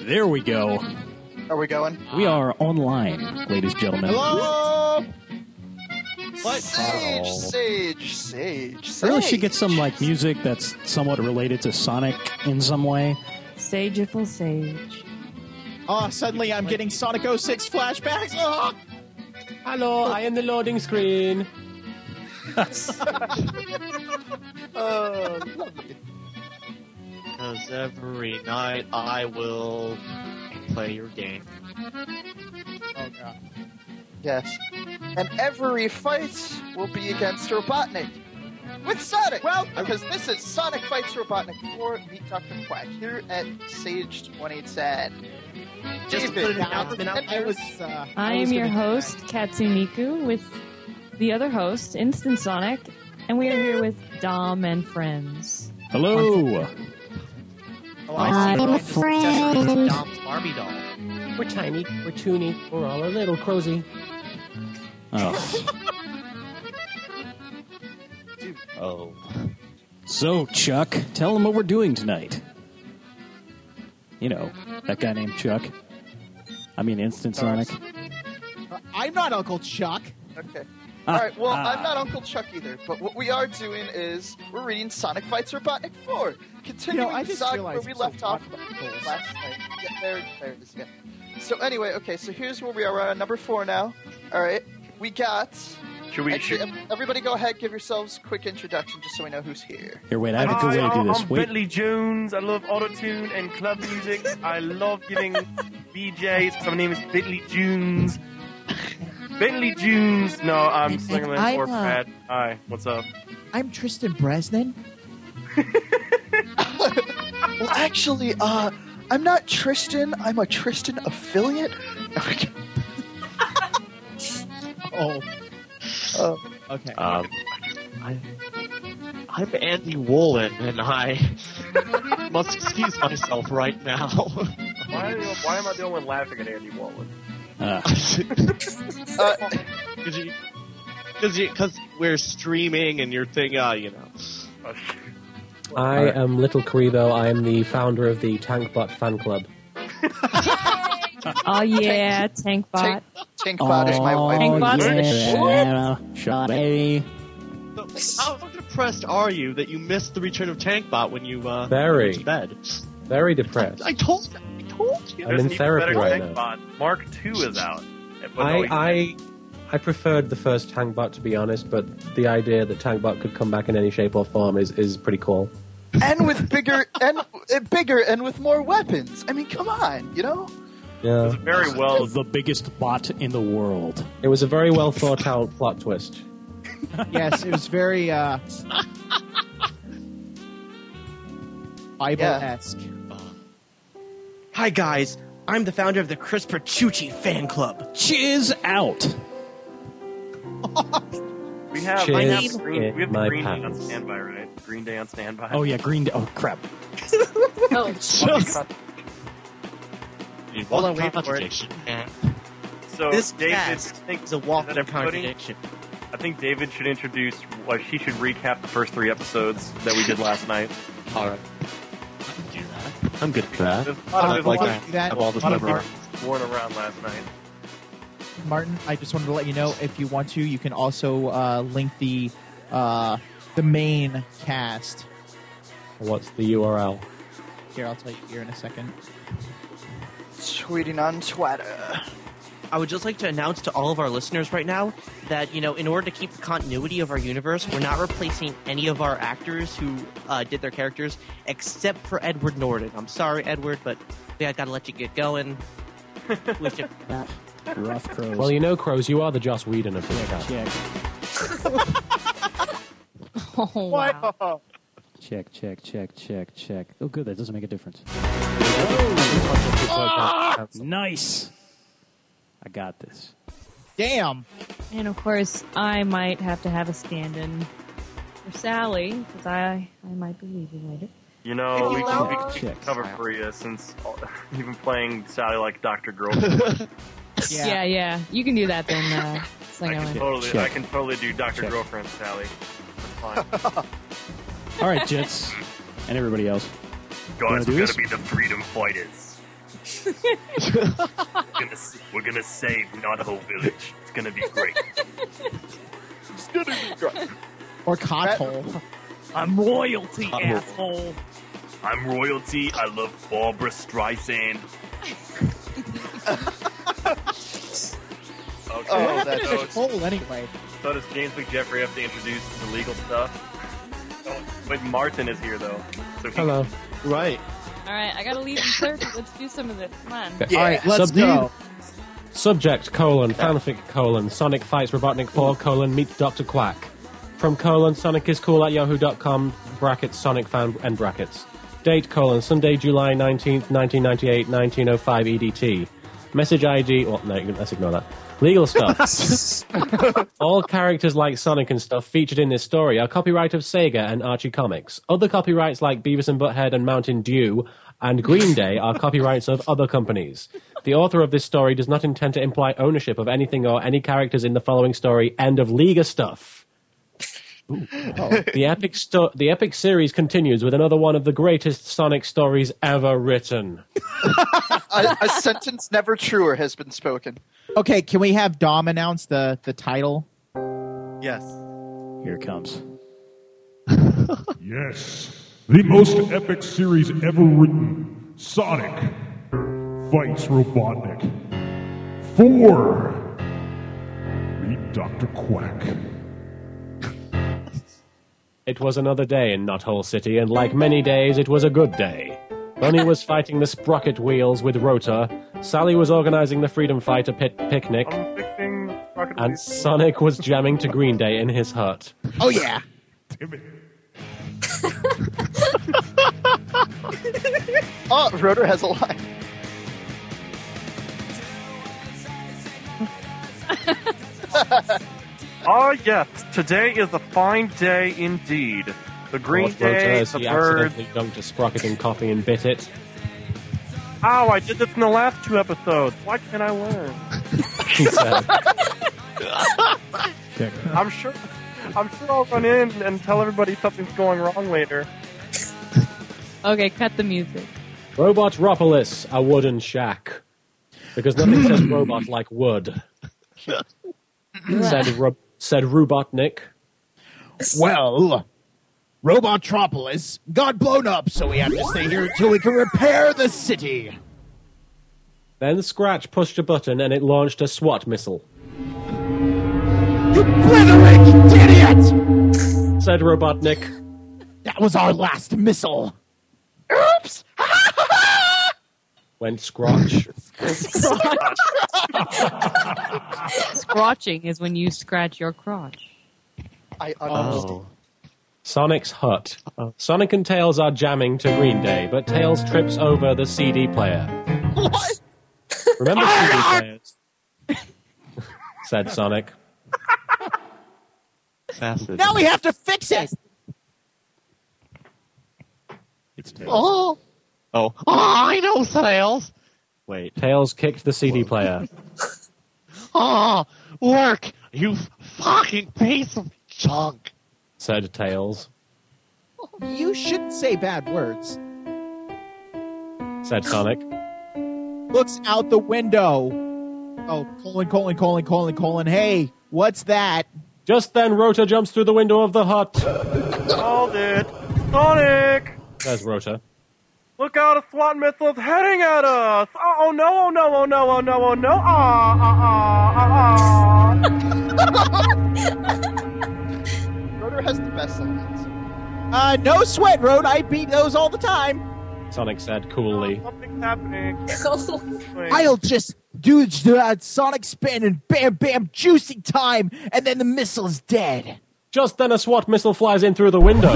There we go. Are we going? We are online, ladies and gentlemen. Hello! What? Sage. I really should get some like music that's somewhat related to Sonic in some way. Sageful Sage. Oh, suddenly I'm getting Sonic 06 flashbacks. Oh! Hello, I am the loading screen. Lovely. Because every night I will play your game. Oh, God. Yes. And every fight will be against Robotnik. With Sonic! Well, because this is Sonic Fights Robotnik 4 Meet Dr. Quack here at Sage 2010. Just to put an announcement out there. I am your host, Katsumiku, with the other host, Instant Sonic, and we are here with Dom and friends. Hello. Oh, I see. I'm a This is friend. Dom's Barbie doll. We're tiny, we're toony, we're all a little cozy. Oh. Oh. So, Chuck, tell them what we're doing tonight. You know, that guy named Chuck. I mean, Instant Sonic. I'm not Uncle Chuck. Okay. Alright, well, I'm not Uncle Chuck either, but what we are doing is we're reading Sonic Fights Robotnik 4. Continuing I the just saga where realized we I'm left so off wonderful. last night. Yeah, there it is again. So anyway, okay, so here's where we are. We're on number 4 now. Alright, we got... Actually, everybody go ahead, give yourselves a quick introduction just so we know who's here. Here, wait, I have a good way to do this. I'm Wait. Bentley Jones. I love autotune and club music. I love giving BJs because my name is Bentley Jones. Bentley Jones. No, I'm Slingerland I'm, or Pat. Hi, what's up? I'm Tristan Bresnan. Well, actually, I'm not Tristan. I'm a Tristan affiliate. Oh. Okay. I'm Andy Woolen, and I must excuse myself right now. Why am I the only one laughing at Andy Wallen? Because we're streaming and your thing, you know. I am Little Karibo. I am the founder of the Tankbot fan club. Oh yeah, Tankbot. Tankbot is my wife. Tankbot's the yeah, shot, baby. So, how depressed are you that you missed the return of Tankbot when you Very. went to bed? Very depressed. I told you. I'm in therapy right now. Tankbot. Mark II is out. But no, I preferred the first Tankbot, to be honest, but the idea that Tankbot could come back in any shape or form is pretty cool. And with bigger and with more weapons. I mean, come on, you know? Yeah. it was very well. The biggest bot in the world. It was a very well thought out plot twist. Yes, it was very, Bible-esque. Hi guys, I'm the founder of the Chris Pertucci fan club. Chiz out. We have Chiz the in my Green Day on pants. standby, right? Green Day on standby. Oh, yeah, Green Day. Oh, crap. Oh, Hold on, wait for it. Contradiction. So This David, cast is a walking contradiction. I think David should introduce. He should recap the first 3 episodes that we did last night. Alright. I can do that. I'm good for that. There's a lot of, like lot that. Do that. Have all this of memory. Martins worn around last night. Martin, I just wanted to let you know, if you want to, you can also link the main cast. What's the URL? Here, I'll tell you here in a second. Tweeting on Twitter. I would just like to announce to all of our listeners right now that, in order to keep the continuity of our universe, we're not replacing any of our actors who did their characters, except for Edward Norton. I'm sorry, Edward, but I gotta let you get going. Rough crows. Well, Crows, you are the Joss Whedon of this cast. oh wow. Check. Check. Oh, good. That doesn't make a difference. Nice. I got this. Damn! And of course, I might have to have a stand-in for Sally because I might be leaving later. We can cover for you since you've been playing Sally like Dr. Girlfriend. Yeah. You can do that then, I Slingerland. can totally do Dr. Girlfriend Sally. That's fine. All right, Jits. And everybody else. Guys, do we gotta this? be the freedom fighters. We're gonna save Knothole Village. It's gonna be great. It's gonna be great. Or Cothole. I'm royalty, asshole. I'm royalty. I love Barbara Streisand. Okay. Oh, that's Hole anyway. So does James McJeffrey have to introduce the legal stuff? Oh, but Martin is here though. So Hello. Right. All right, I gotta leave in 30. Let's do some of this. Come on. All right, let's go. Subject, fanfic, Sonic fights Robotnik 4, meets Dr. Quack. From, Sonic is cool at yahoo.com, brackets, Sonic fan, end brackets. Date, Sunday, July 19th, 1998, 1905 EDT. Message ID, well, no, let's ignore that. Legal stuff. All characters like Sonic and stuff featured in this story are copyright of Sega and Archie Comics. Other copyrights like Beavis and Butthead and Mountain Dew and Green Day are copyrights of other companies. The author of this story does not intend to imply ownership of anything or any characters in the following story. End of Liga stuff. The epic series continues with another one of the greatest Sonic stories ever written. a sentence never truer has been spoken. Okay, can we have Dom announce the title? Yes. Here it comes. Yes. The most epic series ever written. Sonic fights Robotnik. 4. Meet Dr. Quack. It was another day in Knothole City, and like many days, it was a good day. Bunny was fighting the sprocket wheels with Rota, Sally was organizing the Freedom Fighter picnic, I'm fixing Rocket and League. Sonic was jamming to Green Day in his hut. Oh, yeah. Damn it. Oh, Rotor has a line. Oh yes, today is a fine day indeed. The Green Lord Rota, Day, as the he birds. accidentally dunked a sprocket in coffee and bit it. Ow, I did this in the last 2 episodes. Why can't I learn? He said. I'm sure I'll run in and tell everybody something's going wrong later. Okay, cut the music. Robotropolis, a wooden shack. Because nothing says robot like wood. Said Robotnik. Well, Robotropolis got blown up, so we have to stay here until we can repair the city. Then Scratch pushed a button and it launched a SWAT missile. You blithering idiot! Said Robotnik. That was our last missile. Oops! Went Scratch. Scratching is when you scratch your crotch. I understand. Oh. Sonic's hut. Sonic and Tails are jamming to Green Day, but Tails trips over the CD player. What? Remember CD players? Said Sonic. Acid. Now we have to fix it. It's Tails. Oh. Oh, I know, Tails. Wait. Tails kicked the CD player. Oh, work, you fucking piece of junk. Said Tails. You shouldn't say bad words. Said Sonic. Looks out the window. Oh, colon. Hey, what's that? Just then, Rota jumps through the window of the hut. Called it. Sonic! Says Rota. Look out, a SWAT missile is heading at us! Oh no, oh no, oh no, oh no, oh no! Rotor has the best lines. No sweat, Road. I beat those all the time. Sonic said coolly. Something's happening. I'll just do that Sonic spin and bam, bam, juicy time, and then the missile's dead. Just then, a SWAT missile flies in through the window.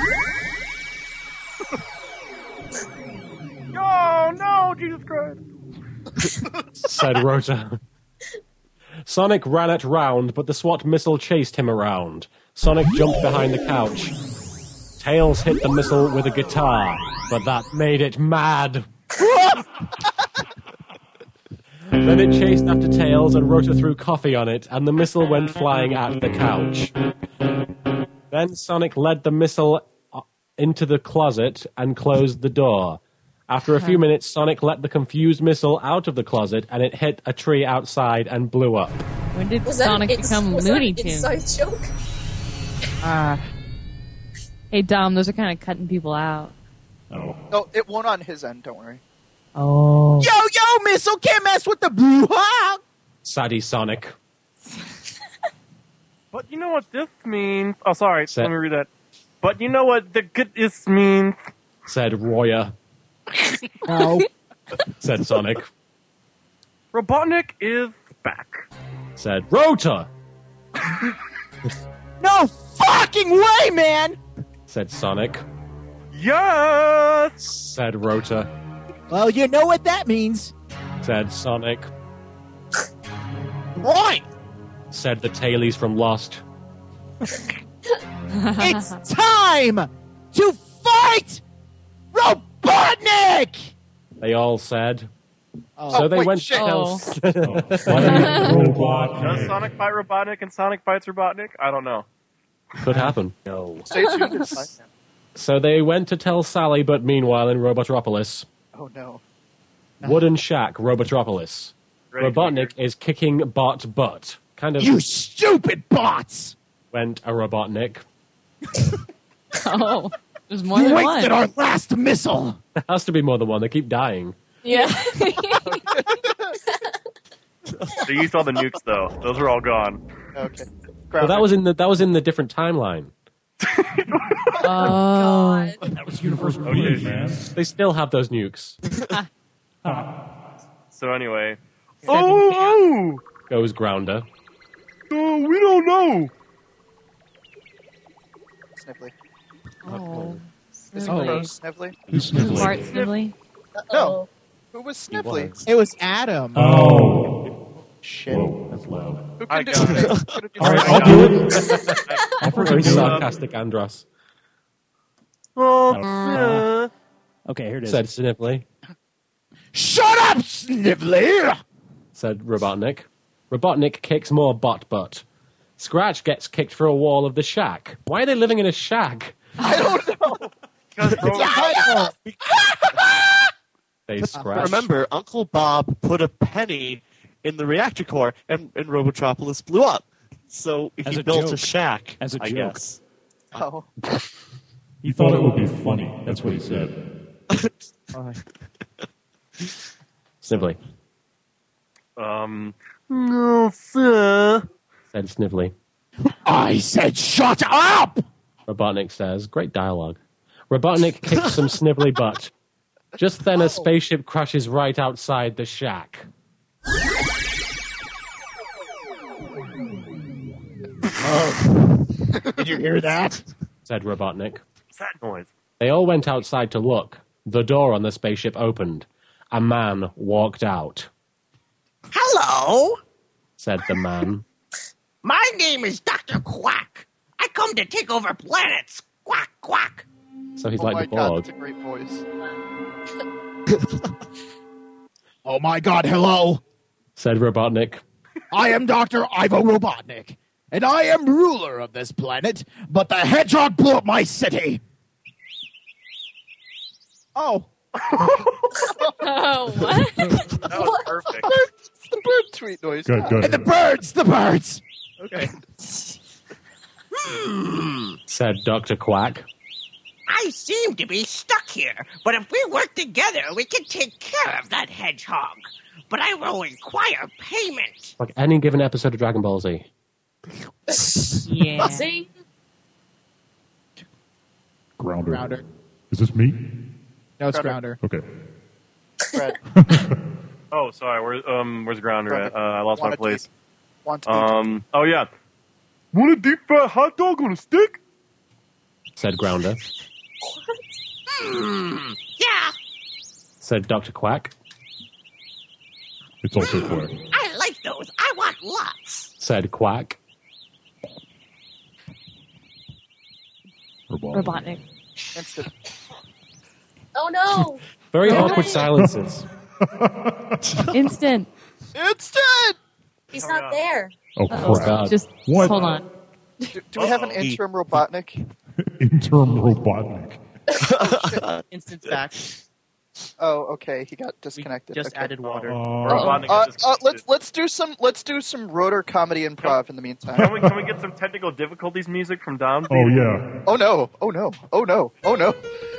Oh no, Jesus Christ! Said Rota. Sonic ran it round, but the SWAT missile chased him around. Sonic jumped behind the couch. Tails hit the missile with a guitar, but that made it mad. Then it chased after Tails and Rota threw coffee on it, and the missile went flying at the couch. Then Sonic led the missile into the closet and closed the door. After a few minutes, Sonic let the confused missile out of the closet, and it hit a tree outside and blew up. When did Sonic become Looney Tunes? Inside joke? Hey, Dom, those are kind of cutting people out. Oh. No, it won't on his end. Don't worry. Oh. Yo, missile, can't mess with the blue hawk. Saddy Sonic, But you know what this means? Oh, sorry. Set. Let me read that. But you know what the good is means? said Roya, No. said Sonic, Robotnik is back. said Rota, No fucking way, man. said Sonic, Yes! said Rota, Well, you know what that means. said Sonic, Right! said the tailies from Lost, It's time to fight Robotnik. they all said. Oh. So they wait, went shit. to tell... Does Robotnik. Sonic fight Robotnik and Sonic fights Robotnik? I don't know. Could happen. Stay tuned. It's fine. So they went to tell Sally, but meanwhile in Robotropolis, Oh no. Wooden Shack, Robotropolis, Ready to Robotnik is kicking bot butt. Kind of You stupid bots. went a Robotnik. Oh, there's more You than wasted one. our last missile. There has to be more than one. They keep dying. Yeah. They used all the nukes though. Those are all gone. Okay. Well, that was in the different timeline. Oh. That was Universe Weird, man. They still have those nukes. So anyway. Oh! Goes Grounder. Oh, we don't know. Sniffly. Oh. Is it Sniffly. Crow Sniffly? Who's Sniffly? Bart Sniffly. No. Who was Sniffly? It was Adam. Oh. Shit. Whoa, that's loud. Who I can do got it? it. Could it be All right, Sniffly? I'll do it. I'll Very freaking do it. sarcastic Andros, Oh, Okay, here it is. said Sniffly, Shut up, Sniffly. said Robotnik. Robotnik kicks more bot butt. Scratch gets kicked through a wall of the shack. Why are they living in a shack? I don't know. They scratch. Remember, Uncle Bob put a penny in the reactor core, and Robotropolis blew up. So As he a built joke. a shack. As a I joke. guess. Oh. He thought it would be funny. That's what he said. Sniffly, No, sir. said Sniffly. I said shut up. Robotnik says, great dialogue. Robotnik kicks some Sniffly butt. Just then a spaceship crashes right outside the shack. Did you hear that? Said Robotnik. What's that noise? They all went outside to look. The door on the spaceship opened. A man walked out, Hello, said the man. my name is Dr. Quack. I come to take over planets. Quack, quack. So he's Oh like my the god, board. that's a great voice. Oh my god, hello. Said Robotnik. I am Dr. Ivo Robotnik, and I am ruler of this planet, but the hedgehog blew up my city. Oh. Oh, what? That was perfect. It's the bird tweet noise. Good, good. And the birds. Okay. Said Dr. Quack. I seem to be stuck here, but if we work together, we can take care of that hedgehog. But I will require payment. Like any given episode of Dragon Ball Z. Yeah. See? Grounder. Grounder. Is this me? No, it's Grounder. Okay. Fred. Oh, sorry. Where's Grounder at? I lost my Wanna place. Want to be Oh yeah. Want a deep fried hot dog on a stick? Said Grounder. Yeah, Said Dr. Quack. It's also Quack. I like those. I want lots. Said Quack. Robotnik. instant. Oh no! Very awkward silences. Instant. Instant! He's not there. Oh, Oh, crap. God. Just What? hold on. Do we have an interim Robotnik? Interim Robotnik. Instance back. Oh, okay. He got disconnected. Just okay. added water. Let's do some rotor comedy improv in the meantime. Can we get some technical difficulties music from Dom? Oh, yeah. Oh no! Oh no! Oh no! Oh no!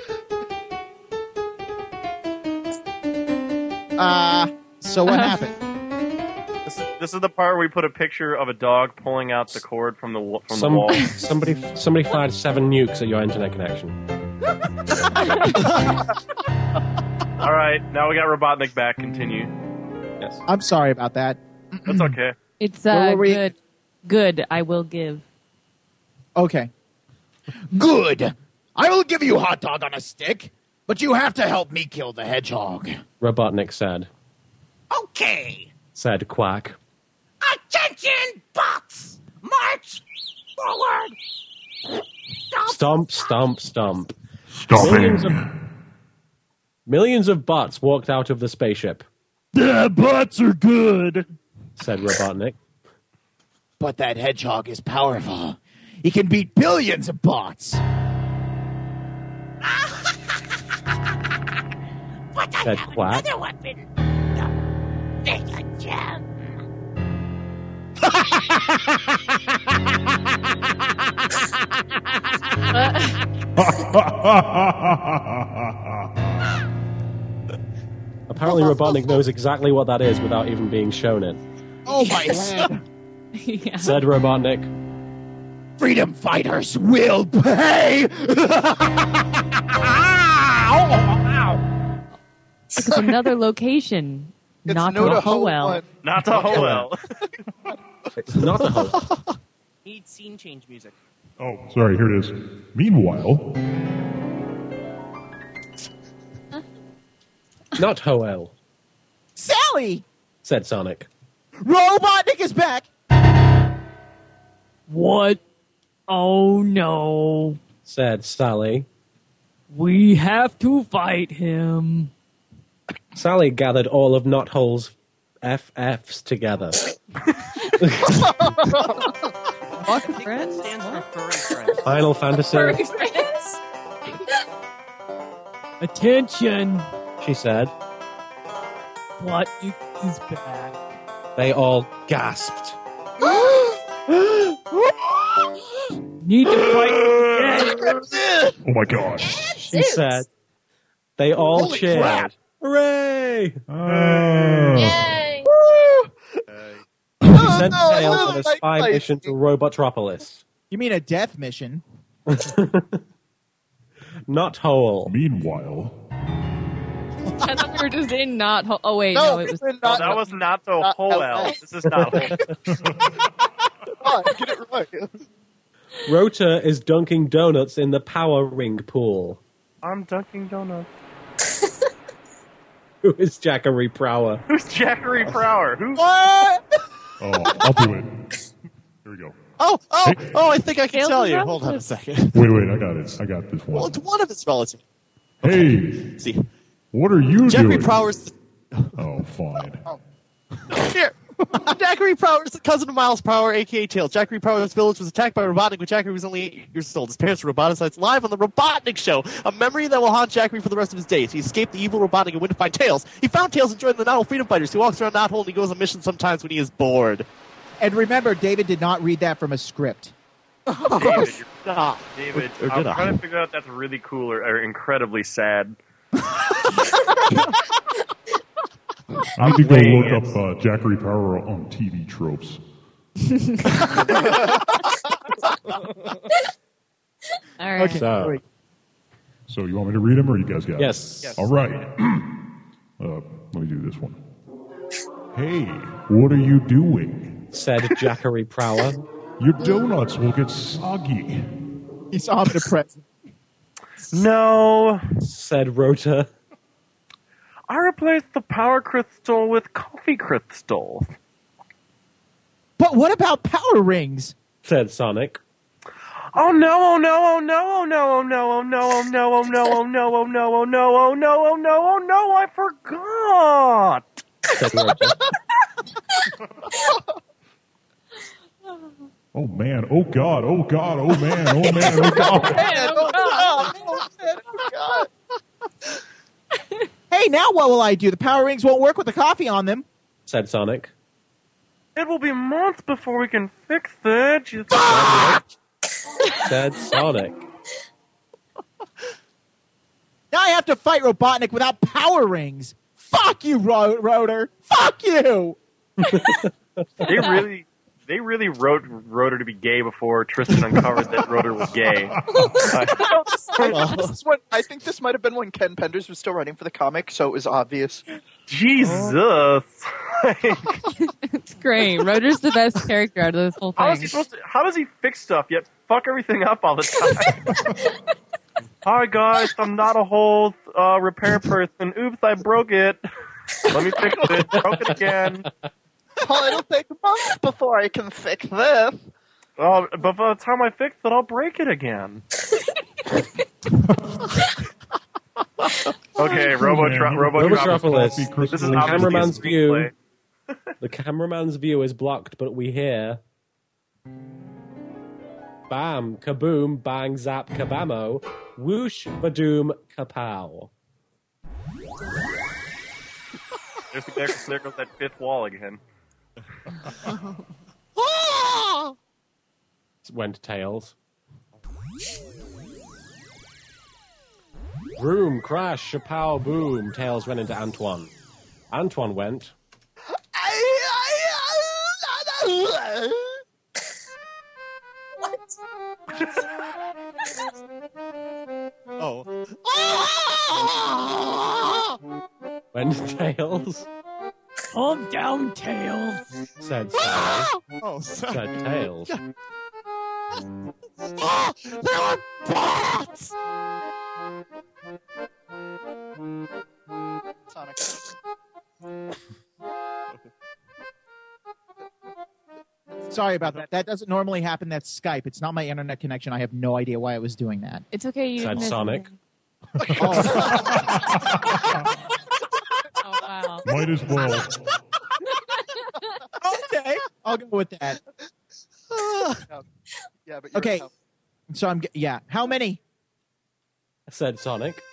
So what happened? This is the part where we put a picture of a dog pulling out the cord from the wall. Somebody fired 7 nukes at your internet connection. All right, now we got Robotnik back. Continue. Yes. I'm sorry about that. That's okay. It's Where were we? good. Good, I will give. Okay. Good. I will give you hot dog on a stick, but you have to help me kill the hedgehog. Robotnik said. Okay. Said Quack. Attention, bots! March forward! Stomp, stomp, stomp. Stomping. Millions of bots walked out of the spaceship, The butts are good. said Robotnik. But that hedgehog is powerful. He can beat billions of bots. But I Said have Quack. another weapon. The Mega Gem. Apparently Robotnik knows exactly what that is without even being shown it, Oh, my head. Yeah. said Robotnik. Freedom fighters will pay. It's another location. It's Not no to to Hole Howell. One. Not the Howell. It's not a hole. Need scene change music. Oh, sorry, here it is. Meanwhile, Not Hoel, Sally! said Sonic. Robotnik is back! What? Oh no. Said Sally. We have to fight him. Sally gathered all of Knothole's FFs together. What, That friends? stands for furry friend. Final Fantasy, Furry friends. Attention. she said. What is back? They all gasped. Need to fight again. oh my god. She said. They all Holy cheered. crap. Hooray! Yay! She sent no, Tails I on a like spy fighting. mission to Robotropolis. You mean a death mission? Not Hole. Meanwhile, I thought we were just in not. Oh wait, No, no, it was. we're No, not. that was not the Not Howell. Howell. This is not Howell. Come on, get it right. Rota is dunking donuts in the power ring pool. I'm Dunkin' Donuts. Who is Jackery Prower? Who's Jackery Prower? Who? What? oh, I'll do it. Here we go. Oh, I think I can Tails tell is you. relatives. Hold on a second. Wait, I got it. I got this Well, one. it's one of his relatives. Hey, See, what are you Jackery doing? Prower's Oh, fine. here. Jackery Prower is the cousin of Miles Prower, a.k.a. Tails. Jackery Prower's village was attacked by Robotnik when Jackery was only 8 years old. His parents were roboticides live on the Robotnik Show, a memory that will haunt Jackery for the rest of his days. He escaped the evil Robotnik and went to find Tails. He found Tails and joined the Knothole Freedom Fighters. He walks around Knothole and he goes on missions sometimes when he is bored. And remember, David did not read that from a script. David, Stop. David, Or I'm did I? trying to figure out if that's really cool or incredibly sad. I need to go look up Jackery Power on TV tropes. All right. Okay. So, So you want me to read them, or you guys got it? yes. All right. Let me do this one. Hey, what are you doing? Said Jackery Prower. Your donuts will get soggy. He's omnipresent. No, Said Rota. I replaced the power crystal with coffee crystal. But what about power rings? Said Sonic. Oh no! Oh no! Oh no! Oh no! Oh no! Oh no! Oh no! Oh no! Oh no! Oh no! Oh no! Oh no! Oh no! Oh no! I forgot. Said Rota. Oh man! Oh god! Oh god! Oh man! Oh man! Oh god! Man, oh god! Oh man, oh god! Hey, Hey, now what will I do? The power rings won't work with the coffee on them. Said Sonic. It will be months before we can fix it. Said Sonic. Now I have to fight Robotnik without power rings. Fuck you, Rotor. Fuck you. They really wrote Rotor to be gay before Tristan uncovered that Rotor was gay. I think this might have been when Ken Penders was still writing for the comic, so it was obvious. Jesus. It's great. Rotor's the best character out of this whole thing. How does he fix stuff yet fuck everything up all the time? Hi guys, I'm not a whole repair person. Oops, I broke it. Let me fix it. Broke it again. Oh, it'll take months before I can fix this. Oh, but by the time I fix it, I'll break it again. Okay, Robotropolis. This is the cameraman's obviously a view. screenplay. The cameraman's view is blocked, but we hear. Bam, kaboom, bang, zap, kabamo, whoosh, badoom, kapow. There goes that fifth wall again. Went Tails. Vroom, crash, shapow, boom. Tails ran into Antoine. Antoine went. Oh. Went Tails. Calm down, Tails. Said Sally. Oh, sorry. Said Tails. Oh, there were bats! Sonic. Sorry about that. That doesn't normally happen. That's Skype. It's not my internet connection. I have no idea why I was doing that. It's okay. You Said didn't Sonic. Oh, wow. Might as well. Okay, I'll go with that. Yeah, but Okay, so how many? Said Sonic.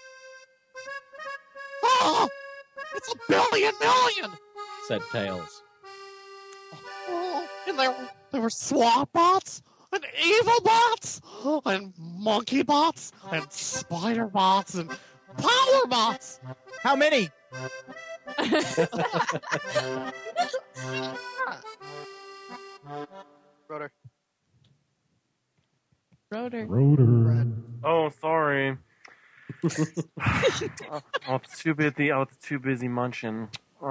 Oh, it's a billion million! Said Tails. Oh, and there were swamp bots, and evil bots, and monkey bots, and spider bots, and power bots. How many? Rotor. Oh, sorry. I was too busy munching.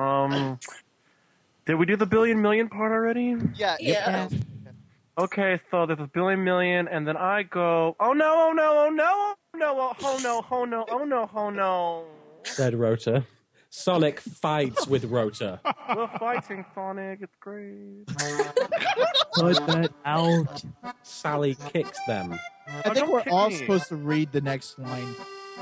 Did we do the billion million part already? Yeah. Okay, so there's a billion million, and then I go, oh no, oh no. Said Rota. Sonic fights with Rota. We're fighting, Sonic. It's great. Cut that out. Sally kicks them. I think we're all supposed to read the next line.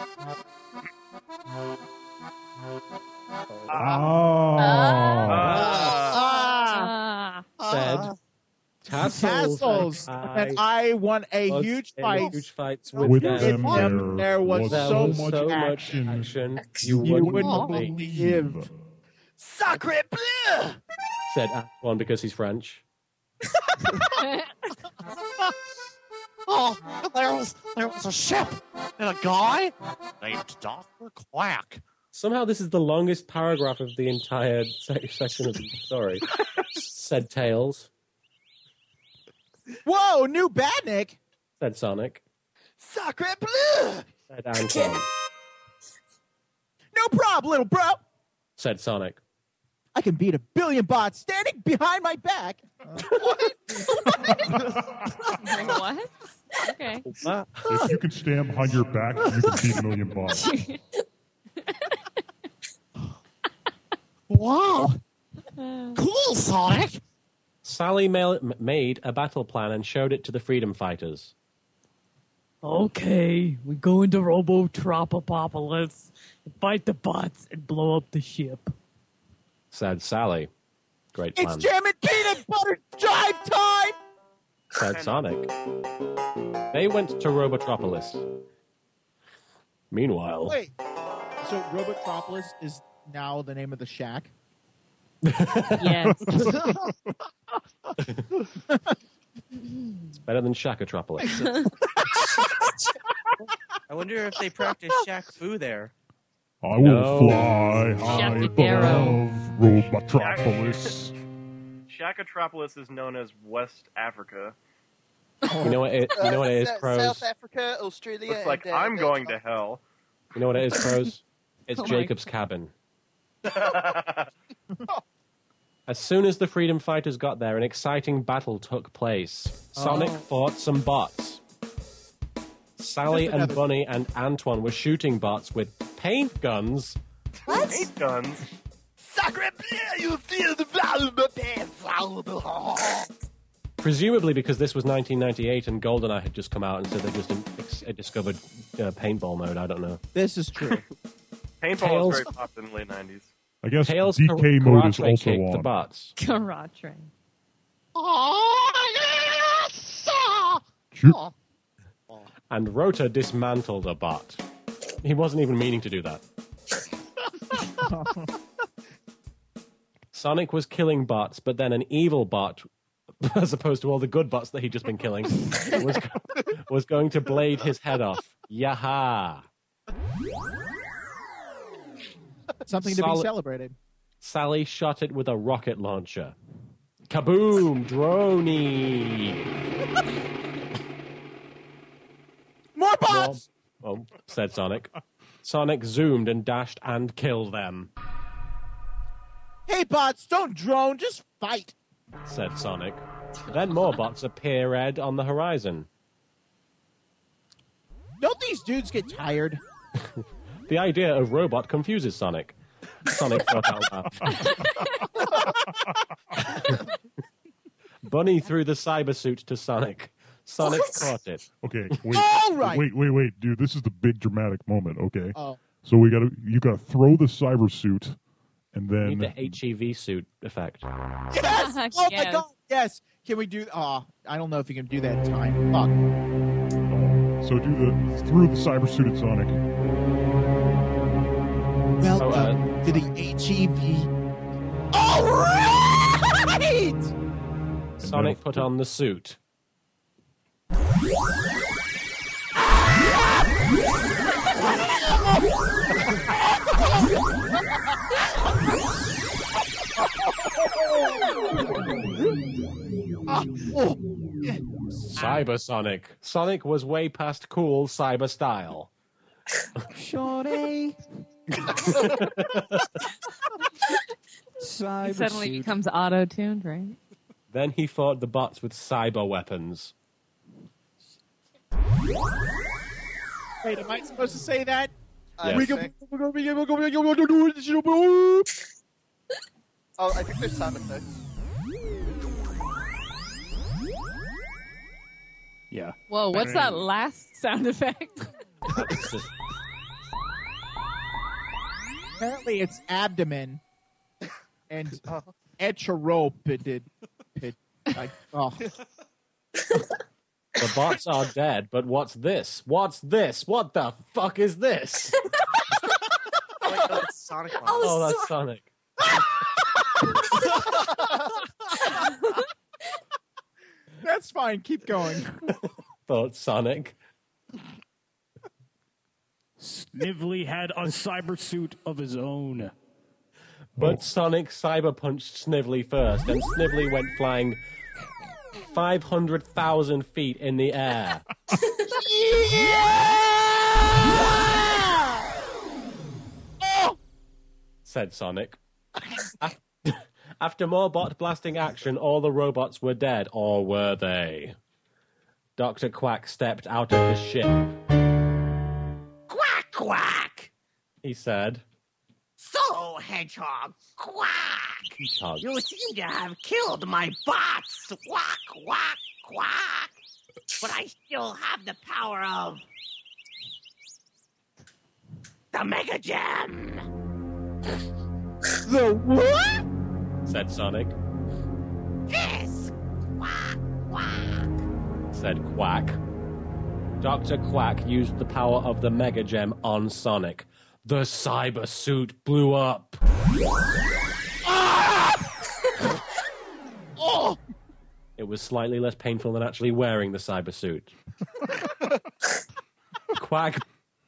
Said Tassels. And I won a huge fight. Huge fights With them. them. There was so much action. You wouldn't believe. Sacre bleu! Said Antoine because he's French. Oh, there was a ship and a guy named Dr. Quack. Somehow this is the longest paragraph of the entire section of the story. Said Tails. Whoa, new Badnik! Said Sonic. Sacre bleu! Said Antoine. No problem, little bro! Said Sonic. I can beat a billion bots standing behind my back. What? Okay. If you can stand behind your back, you can beat a million bots. Wow. Cool, Sonic. Sally made a battle plan and showed it to the freedom fighters. Okay, we go into Robotropolis, fight the bots, and blow up the ship. Said Sally. Great plan. It's jam and peanut butter drive time! Said Sonic. They went to Robotropolis. Meanwhile... Wait. So Robotropolis is now the name of the shack. Yes. It's better than Shakatropolis. I wonder if they practice Shaq Fu there. I will fly high Shakadarrow. above Robotropolis. Shakatropolis is known as West Africa. You know what it is, Pros? South Africa, Australia. Looks like and, I'm going to hell. You know what it is, Pros? It's Oh my Jacob's cabin. As soon as the freedom fighters got there, an exciting battle took place. Sonic fought some bots. Sally Just and another- Bunny and Antoine were shooting bots with paint guns. What? Paint guns. Sacre bleu, you feel the flower. Presumably because this was 1998 and GoldenEye had just come out and so they just discovered paintball mode. I don't know. This is true. Paintball Tails- was very popular in the late 90s. I guess Tails DK mode is karate also kicked the on. bots. Karate. Shoot. And Rota dismantled a bot. He wasn't even meaning to do that. Sonic was killing bots, but then an evil bot, as opposed to all the good bots that he'd just been killing, was going to blade his head off. Yaha! Something to be Solid- celebrated. Sally shot it with a rocket launcher. Kaboom! Droney! More bots! Oh, said Sonic. Sonic zoomed and dashed and killed them, Hey, bots, don't drone, just fight. said Sonic. Then more bots appeared on the horizon. Don't these dudes get tired? The idea of robot confuses Sonic. Sonic thought out loud. Bunny threw the cyber suit to Sonic. Sonic caught it. Okay, wait, All right. wait, dude. This is the big dramatic moment. Okay, Oh. so you gotta throw the cyber suit, and You then need the HEV suit effect. Yes! Oh my Yes. god, yes! Can we do... Oh, I don't know if you can do that in time. Fuck. so through the cyber suit at Sonic. Welcome to the HEV. All right! Sonic put on the suit. Cyber Sonic. Sonic was way past cool cyber style. Shorty. He suddenly becomes auto-tuned, right? Then he fought the bots with cyber weapons. Wait, am I supposed to say that? Yes. Oh, I think there's sound effects. Yeah. Whoa, what's that last sound effect? Apparently it's abdomen and eteropidid. Oh. The bots are dead, but what's this? What's this? What the fuck is this? Oh my god, it's Sonic. Oh, that's Sonic. That's fine. Keep going. Thought Sonic. Snively had a cyber suit of his own. But Sonic cyber punched Snively first, and Snively went flying 500,000 feet in the air. Said Sonic. After more bot blasting action, all the robots were dead, or were they? Dr. Quack stepped out of the ship. Quack, quack! He said, So, Hedgehog, quack! Hedgehog. You seem to have killed my bots! Quack, quack, quack! But I still have the power of... the Mega Gem! The what? Said Sonic. This! Quack, quack! Said Quack. Dr. Quack used the power of the Mega Gem on Sonic. The cyber suit blew up. Oh! It was slightly less painful than actually wearing the cyber suit. Quack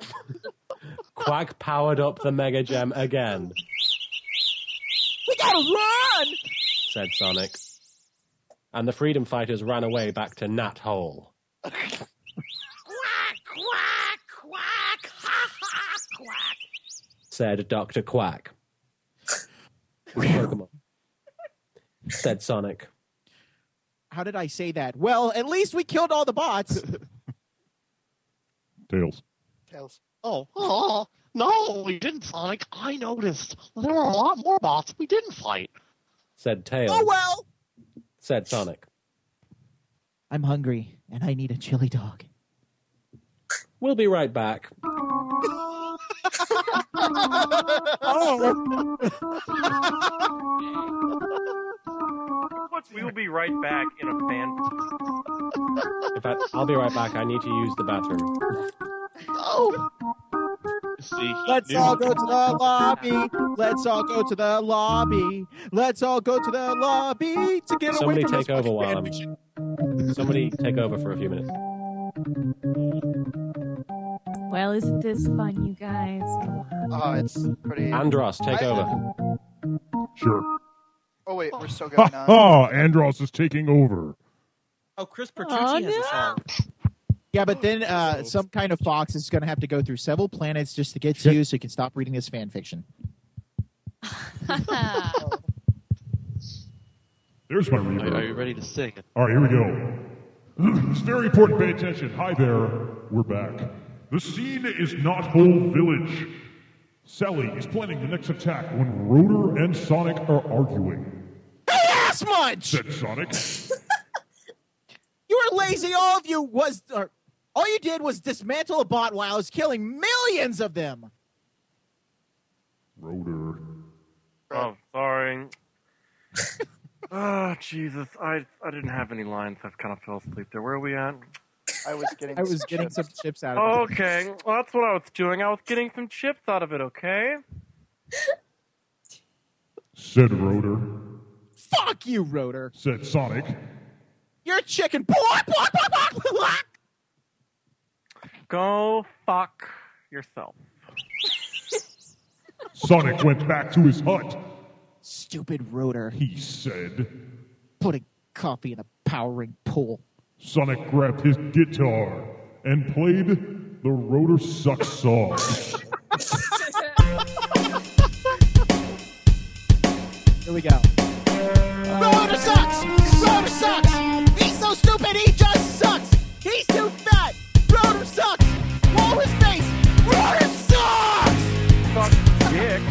powered up the Mega Gem again. We gotta run! Said Sonic. And the Freedom Fighters ran away back to Nat Hole. Quack, quack, quack, ha, ha, quack. Said Dr. Quack. Pokemon. Said Sonic. How did I say that? Well, at least we killed all the bots. Tails. Oh, no, we didn't, Sonic. I noticed. There were a lot more bots we didn't fight. Said Tails. Oh, well. Said Sonic. I'm hungry, and I need a chili dog. We'll be right back. We will be right back in a fan. In fact, I'll be right back. I need to use the bathroom. Oh. See, Let's all go to the lobby. Let's all go to the lobby. Let's all go to the lobby to get Somebody away from take over while Somebody take over for a few minutes. Well, isn't this fun, you guys? Oh, it's pretty... Andros, take over. Sure. Oh, wait, we're still going on. Oh, Andros is taking over. Oh, Chris Petrucci has a song. Yeah, but then some kind of fox is going to have to go through several planets just to get to you so you can stop reading this fan fiction. There's my reverb. Are you ready to sing? All right, here we go. It's very important. Pay attention. Hi there. We're back. The scene is Knot Hole Village. Sally is planning the next attack when Rotor and Sonic are arguing. Hey, ass munch! Said Sonic. You were lazy. All of you was... all you did was dismantle a bot while I was killing millions of them. Rotor. Oh, sorry. Oh, Jesus. I didn't have any lines. I kind of fell asleep there. Where are we at? I was getting some chips out of it. Okay. Well, that's what I was doing. I was getting some chips out of it, okay? Said Rotor. Fuck you, Rotor. Said Sonic. You're a chicken. Go fuck yourself. Sonic went back to his hut. Stupid Rotor. He said. Putting coffee in a powering pool. Sonic grabbed his guitar and played the Rotor Sucks song. Here we go. Rotor sucks! Rotor sucks! He's so stupid, he just sucks! He's too fat! Rotor sucks! Wall his face! Rotor sucks! Fuck dick.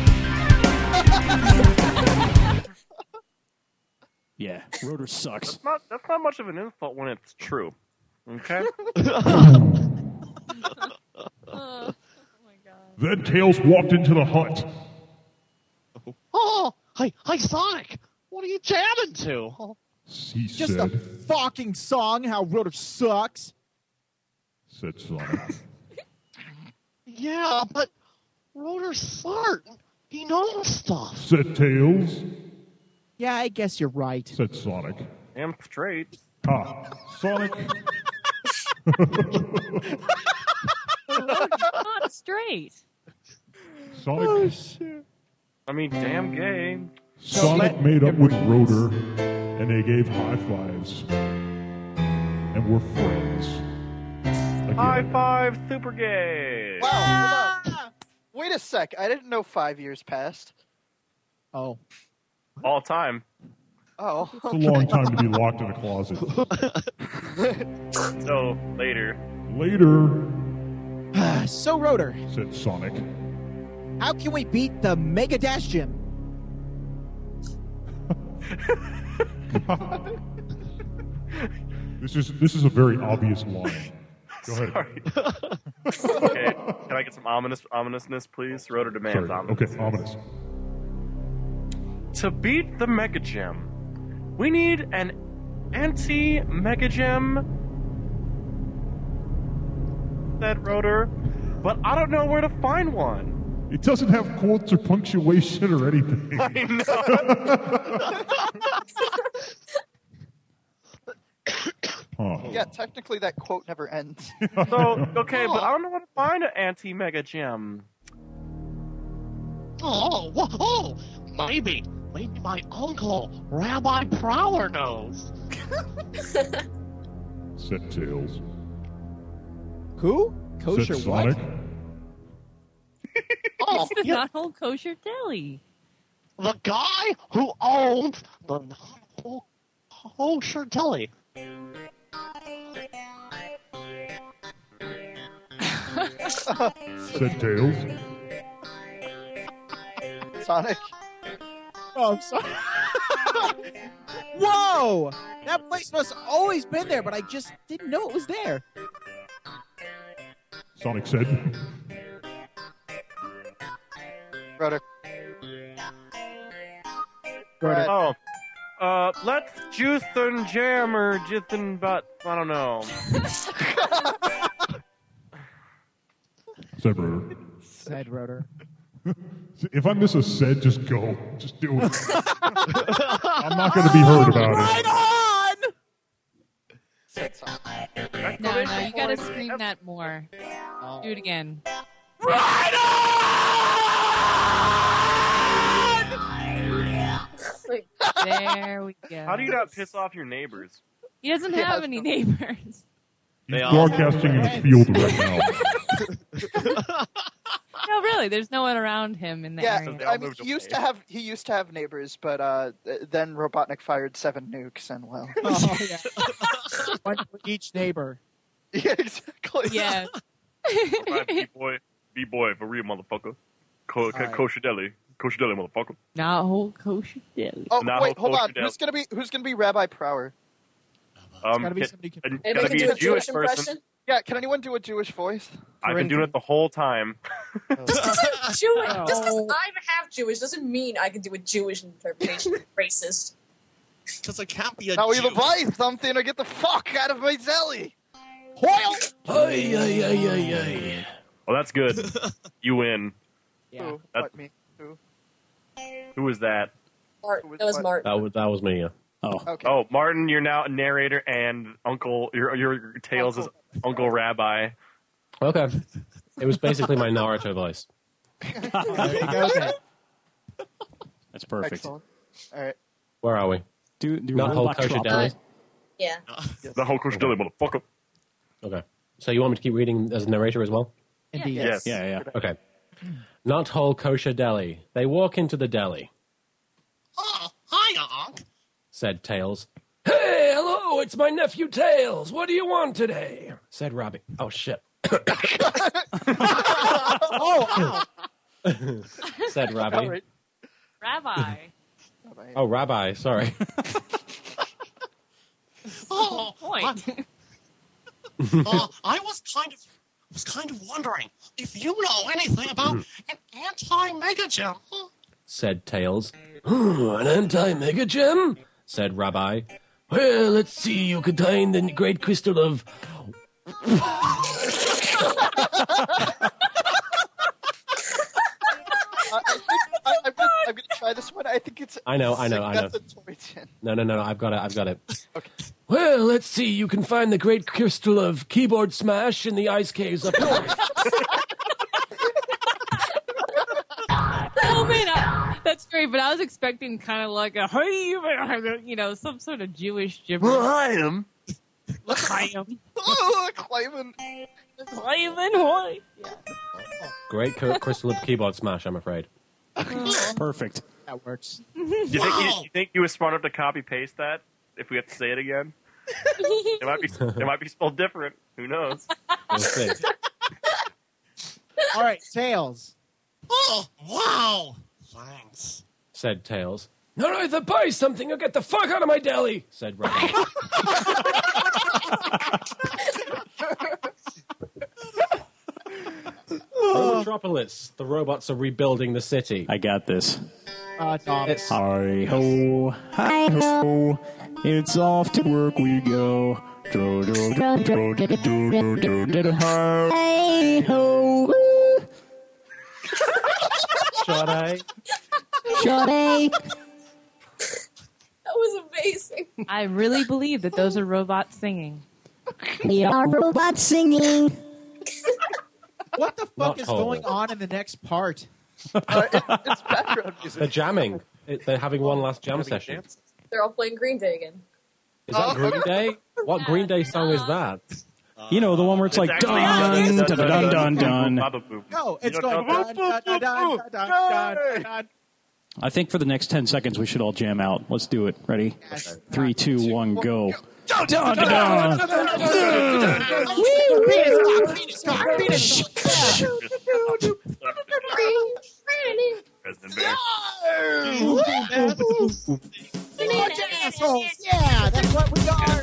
Yeah, Rotor sucks. That's not much of an insult when it's true. Okay? Then Tails walked into the hut. Oh, hi, Sonic. What are you jamming to? Oh. He Just said. a fucking song, how Rotor sucks. Said Sonic. Yeah, but Rotor's smart. He knows stuff. Said Tails. Yeah, I guess you're right. Said Sonic. I'm straight. Ah, Sonic. Not straight. Sonic. Oh, shit. I mean, damn gay. Sonic made up with Rotor, and they gave high fives. And we're friends. Again. High five, super gay. Wow, hold on. Wait a sec. I didn't know 5 years passed. Oh. All time. Oh. It's a long time to be locked in a closet. So, later. Later, So, Rotor, said Sonic. how can we beat the Mega Dash Gym? This is a very obvious line. Go ahead. Sorry. Okay, can I get some ominousness, please? Rotor demands Sorry. ominous. Okay, ominous. To beat the Mega Gem, we need an anti-Mega Gem, said Rotor, but I don't know where to find one. It doesn't have quotes or punctuation or anything. I know. Yeah, technically that quote never ends. So, okay, but I don't know where to find an anti-mega gem. Maybe my uncle, Rabbi Prowler, knows. Said Tails. Who? Kosher Said what? Sonic. It's the Not Whole Kosher Deli. The guy who owns the Kosher Deli. Said Tails. Sonic. Oh, I'm sorry. Whoa! That place must have always been there, but I just didn't know it was there. Sonic said. Brother. Oh. Let's juice and jam or jith and butt. I don't know. Said Rotor. Said Rotor. If I miss a said, just go. Just do it. I'm not going to be heard about Right on! No, you gotta scream that more. Do it again. There we go. How do you not piss off your neighbors? He doesn't have any neighbors. He's broadcasting in a field right now. No, really. There's no one around him in the area. I mean, he used to have neighbors, but then Robotnik fired 7 nukes, and well. Oh, yeah. One for each neighbor. Yeah, exactly. Yeah. B-boy, for real, motherfucker. Kosher Deli, motherfucker. Not Whole Kosher Deli. Oh, Not wait, hold on. Kosher Deli. Who's gonna be Rabbi Prower? Gotta be somebody who can- Gotta be a Jewish person. Yeah, can anyone do a Jewish voice? I've been doing it the whole time. Just because I'm half Jewish doesn't mean I can do a Jewish interpretation. Racist. Because I can't be a Now Jew. either buy something or get the fuck out of my zelly. Hoil! Well, that's good. You win. Yeah. Who? What, me? Who? Who was that? Martin. That was Martin. That was me. Yeah. Oh. Okay. Oh, Martin, you're now a narrator, and Uncle, your Tails is Uncle Rabbi. Okay. It was basically my Naruto voice. There you go. Okay. That's perfect. Excellent. All right. Where are we? Do Not Whole Kosher Deli? Yeah. The Whole Kosher Deli, motherfucker. Okay. So you want me to keep reading as a narrator as well? Indeed. Yes. Yeah. Okay. Not Whole Kosher Deli. They walk into the deli, Oh, hi, Unc. said Tails. Hey, hello, it's my nephew Tails. What do you want today? Said Robbie. Oh, shit. Oh, ow. Said Robbie. All right. Rabbi. Oh, Rabbi, sorry. Oh, Point. I was kind of wondering if you know anything about an anti-mega gem. Said Tails. An anti-mega gem? Said Rabbi. Well, let's see. You contain the great crystal of... I'm going to try this one. I think it's... I know. Sigmethatoid. No, I've got it. Okay. Well, let's see. You can find the great crystal of keyboard smash in the ice caves up north. Oh man, that's great. But I was expecting kind of like a some sort of Jewish gibberish. L'chaim. L'chaim. Oh, Clayman. L'chaim, what? Great crystal of keyboard smash, I'm afraid. Perfect. That works. You think you was smart enough to copy paste that? If we have to say it again, it might be spelled different. Who knows? We'll see. All right, Tails. Oh, wow. Thanks. Said Tails. No, either buy something or get the fuck out of my deli, said Rabbi. Metropolis. The robots are rebuilding the city. I got this. Tom. Hi ho, hi ho, it's off to work we go. Hi ho. Sade. Sade. That was amazing. I really believe that those are robots singing. We are robots singing. What the fuck Not is totally. going on in the next part? It's background music. They're jamming. They're having one last jam session. They're all playing Green Day again. Is that Green Day? What Green Day song is that? You know, the one where it's like actually- dun dun dun dun dun. No, it's You going. don't know- Dun, dun, dun, dun, dun, dun, dun. I think for the next 10 seconds we should all jam out. Let's do it. Ready? 3, 2, 1, go. Dun dun dun. Penis cock, penis cock. Bunch of assholes. Yeah, that's what we are.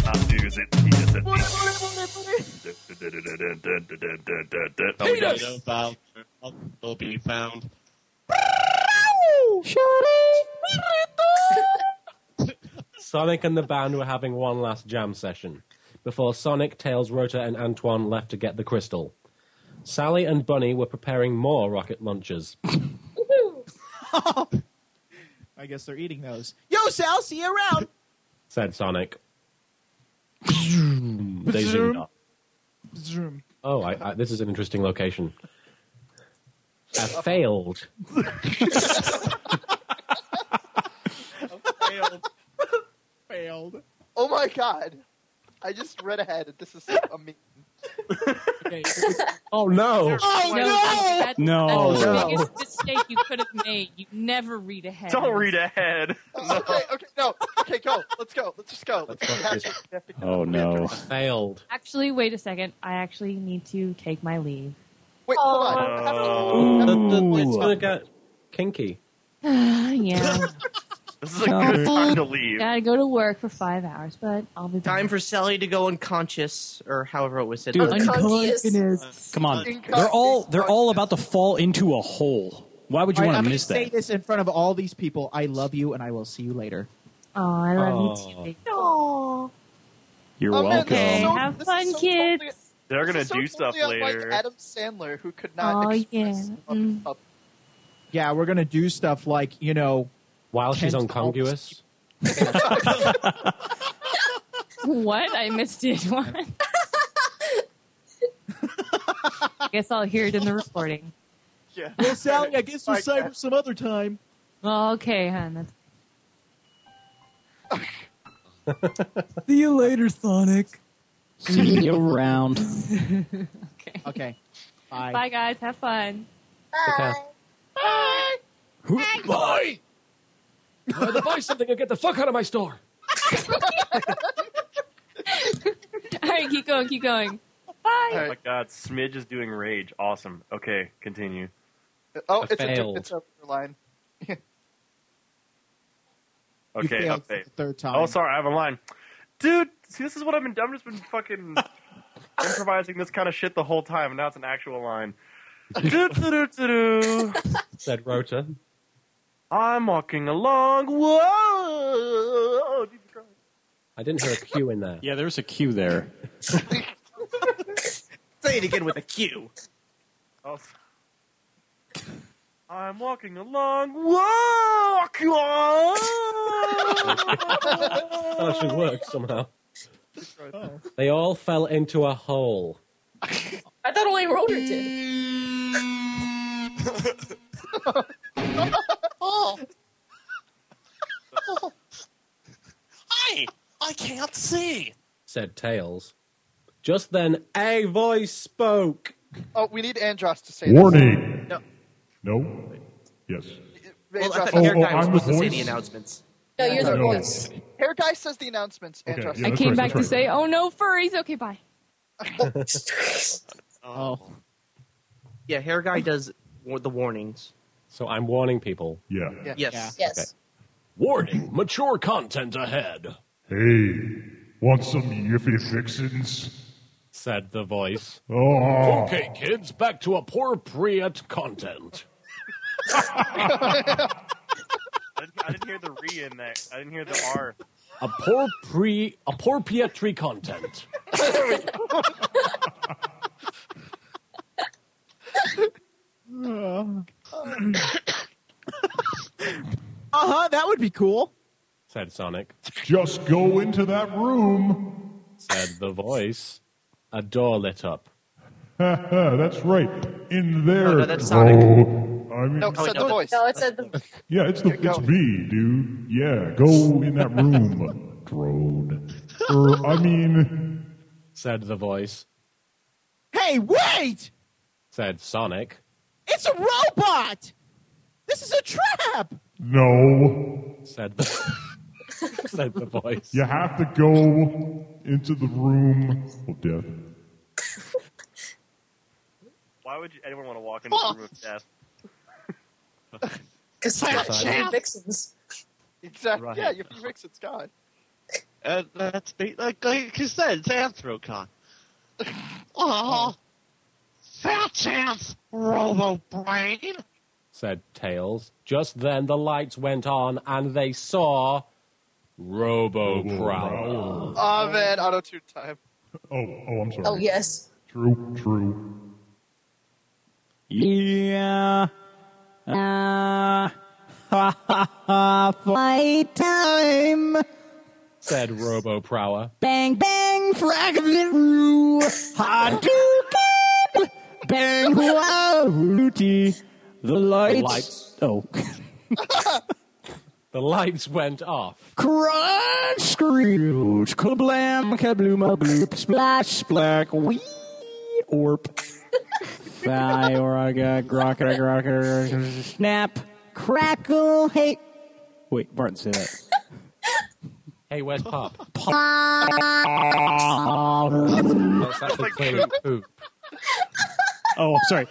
Penis found will be found. Sonic and the band were having one last jam session before Sonic, Tails, Rota, and Antoine left to get the crystal. Sally and Bunny were preparing more rocket launchers. I guess they're eating those. Yo, Sal, see you around. Said Sonic. They zoomed up. Zoom. Oh, this is an interesting location. Failed. Failed. Oh my god. I just read ahead. This is amazing. Okay. Oh no! That's No. the biggest mistake you could have made. You never read ahead. Don't read ahead. Okay, go. Let's go. Let's just go. We have to go. Oh no. Failed. Actually, wait a second. I actually need to take my leave. Wait, hold on. It's gonna get kinky. Yeah. This is a good time to leave. Gotta go to work for 5 hours, but I'll be back. Time for Sally to go unconscious, or however it was said. Dude, Unconscious. come on. They're all about to fall into a hole. Why would you All right, want I'm to going to miss say that? this in front of all these people. I love you, and I will see you later. Oh, I love you too. baby. Aw. You're Oh, man, welcome. this is so- Have this fun, is so kids. totally- They're gonna this is do so stuff totally unlike later. Adam Sandler, who could not Oh, express yeah. Mm. up. Yeah, we're going to do stuff like, While she's Tense uncongruous. What? I missed it. What? I guess I'll hear it in the recording. Yeah. Well, Sally, I guess we'll Like save that. her some other time. Oh, okay, hon. See you later, Sonic. See you around. Okay. Okay. Bye. Bye, guys. Have fun. Okay. Bye. Either buy something or get the fuck out of my store. All right, keep going. Keep going. Bye. Oh my god, Smidge is doing rage. Awesome. Okay, continue. Oh, I it's failed. it's a line. You Okay, failed okay. for the third time. Oh, sorry, I have a line. Dude, see, this is what I've just been fucking improvising this kind of shit the whole time, and now it's an actual line. Do-do-do-do-do. Said Rota. I'm walking along. Whoa! Jesus Christ. I didn't hear a Q in there. Yeah, there's a cue there. Say it again with a Q. Oh, I'm walking along. Walking along. That should work somehow. They all fell into a hole. I thought only Rotor did. Oh. Hi! I can't see! Said Tails. Just then, a voice spoke. Oh, we need Andros to say Warning. this. No? Yes. Well, I Andros, thought Hair Guy I'm was the supposed to say the voice? announcements. No, you're the No. voice. Hair Guy says the announcements. Okay, Andros. yeah. I that's came right, back to that's say, oh no, furries. Okay, bye. Oh. Yeah, Hair Guy does the warnings. So I'm warning people. Yeah. Yeah. Yes. Yes. Okay. Warning, mature content ahead. Hey, want some yiffy fixins? Said the voice. Oh. Okay, kids, back to appropriate content. I didn't hear the re in there. I didn't hear the R. Appropriatory content. That would be cool. Said Sonic. Just go into that room. Said the voice. A door lit up. That's right. In there. No, that's Sonic. I mean, No, it said the voice. No, it said the. yeah, it's me, dude. Yeah, go in that room, drone. Said the voice. Hey, wait! Said Sonic. It's a robot! This is a trap! No. Said the said the voice. You have to go into the room of death. Why would anyone want to walk into the room of death? Because Vixens. Exactly. Right. Yeah, your Vixen's gone. That's like you said, it's Anthrocon. Oh, fat chance, Robo-Brain. Said Tails. Just then the lights went on and they saw Robo-Prowler. Oh man, auto-tune time. Oh, I'm sorry. Oh, yes. True. Yeah. Flight time. Said Robo-Prowler. Bang, bang, fragment, Hadouken, bang, Ruti. The lights. Oh. The lights went off. Crunch, scrooge, kablam, kablooma, bloop, splash, splack, wee, orp. Fire, grok, snap, crackle, hey. Wait, Martin, say that. Hey, where's Pop? That's actually clearly poop. Oh, sorry.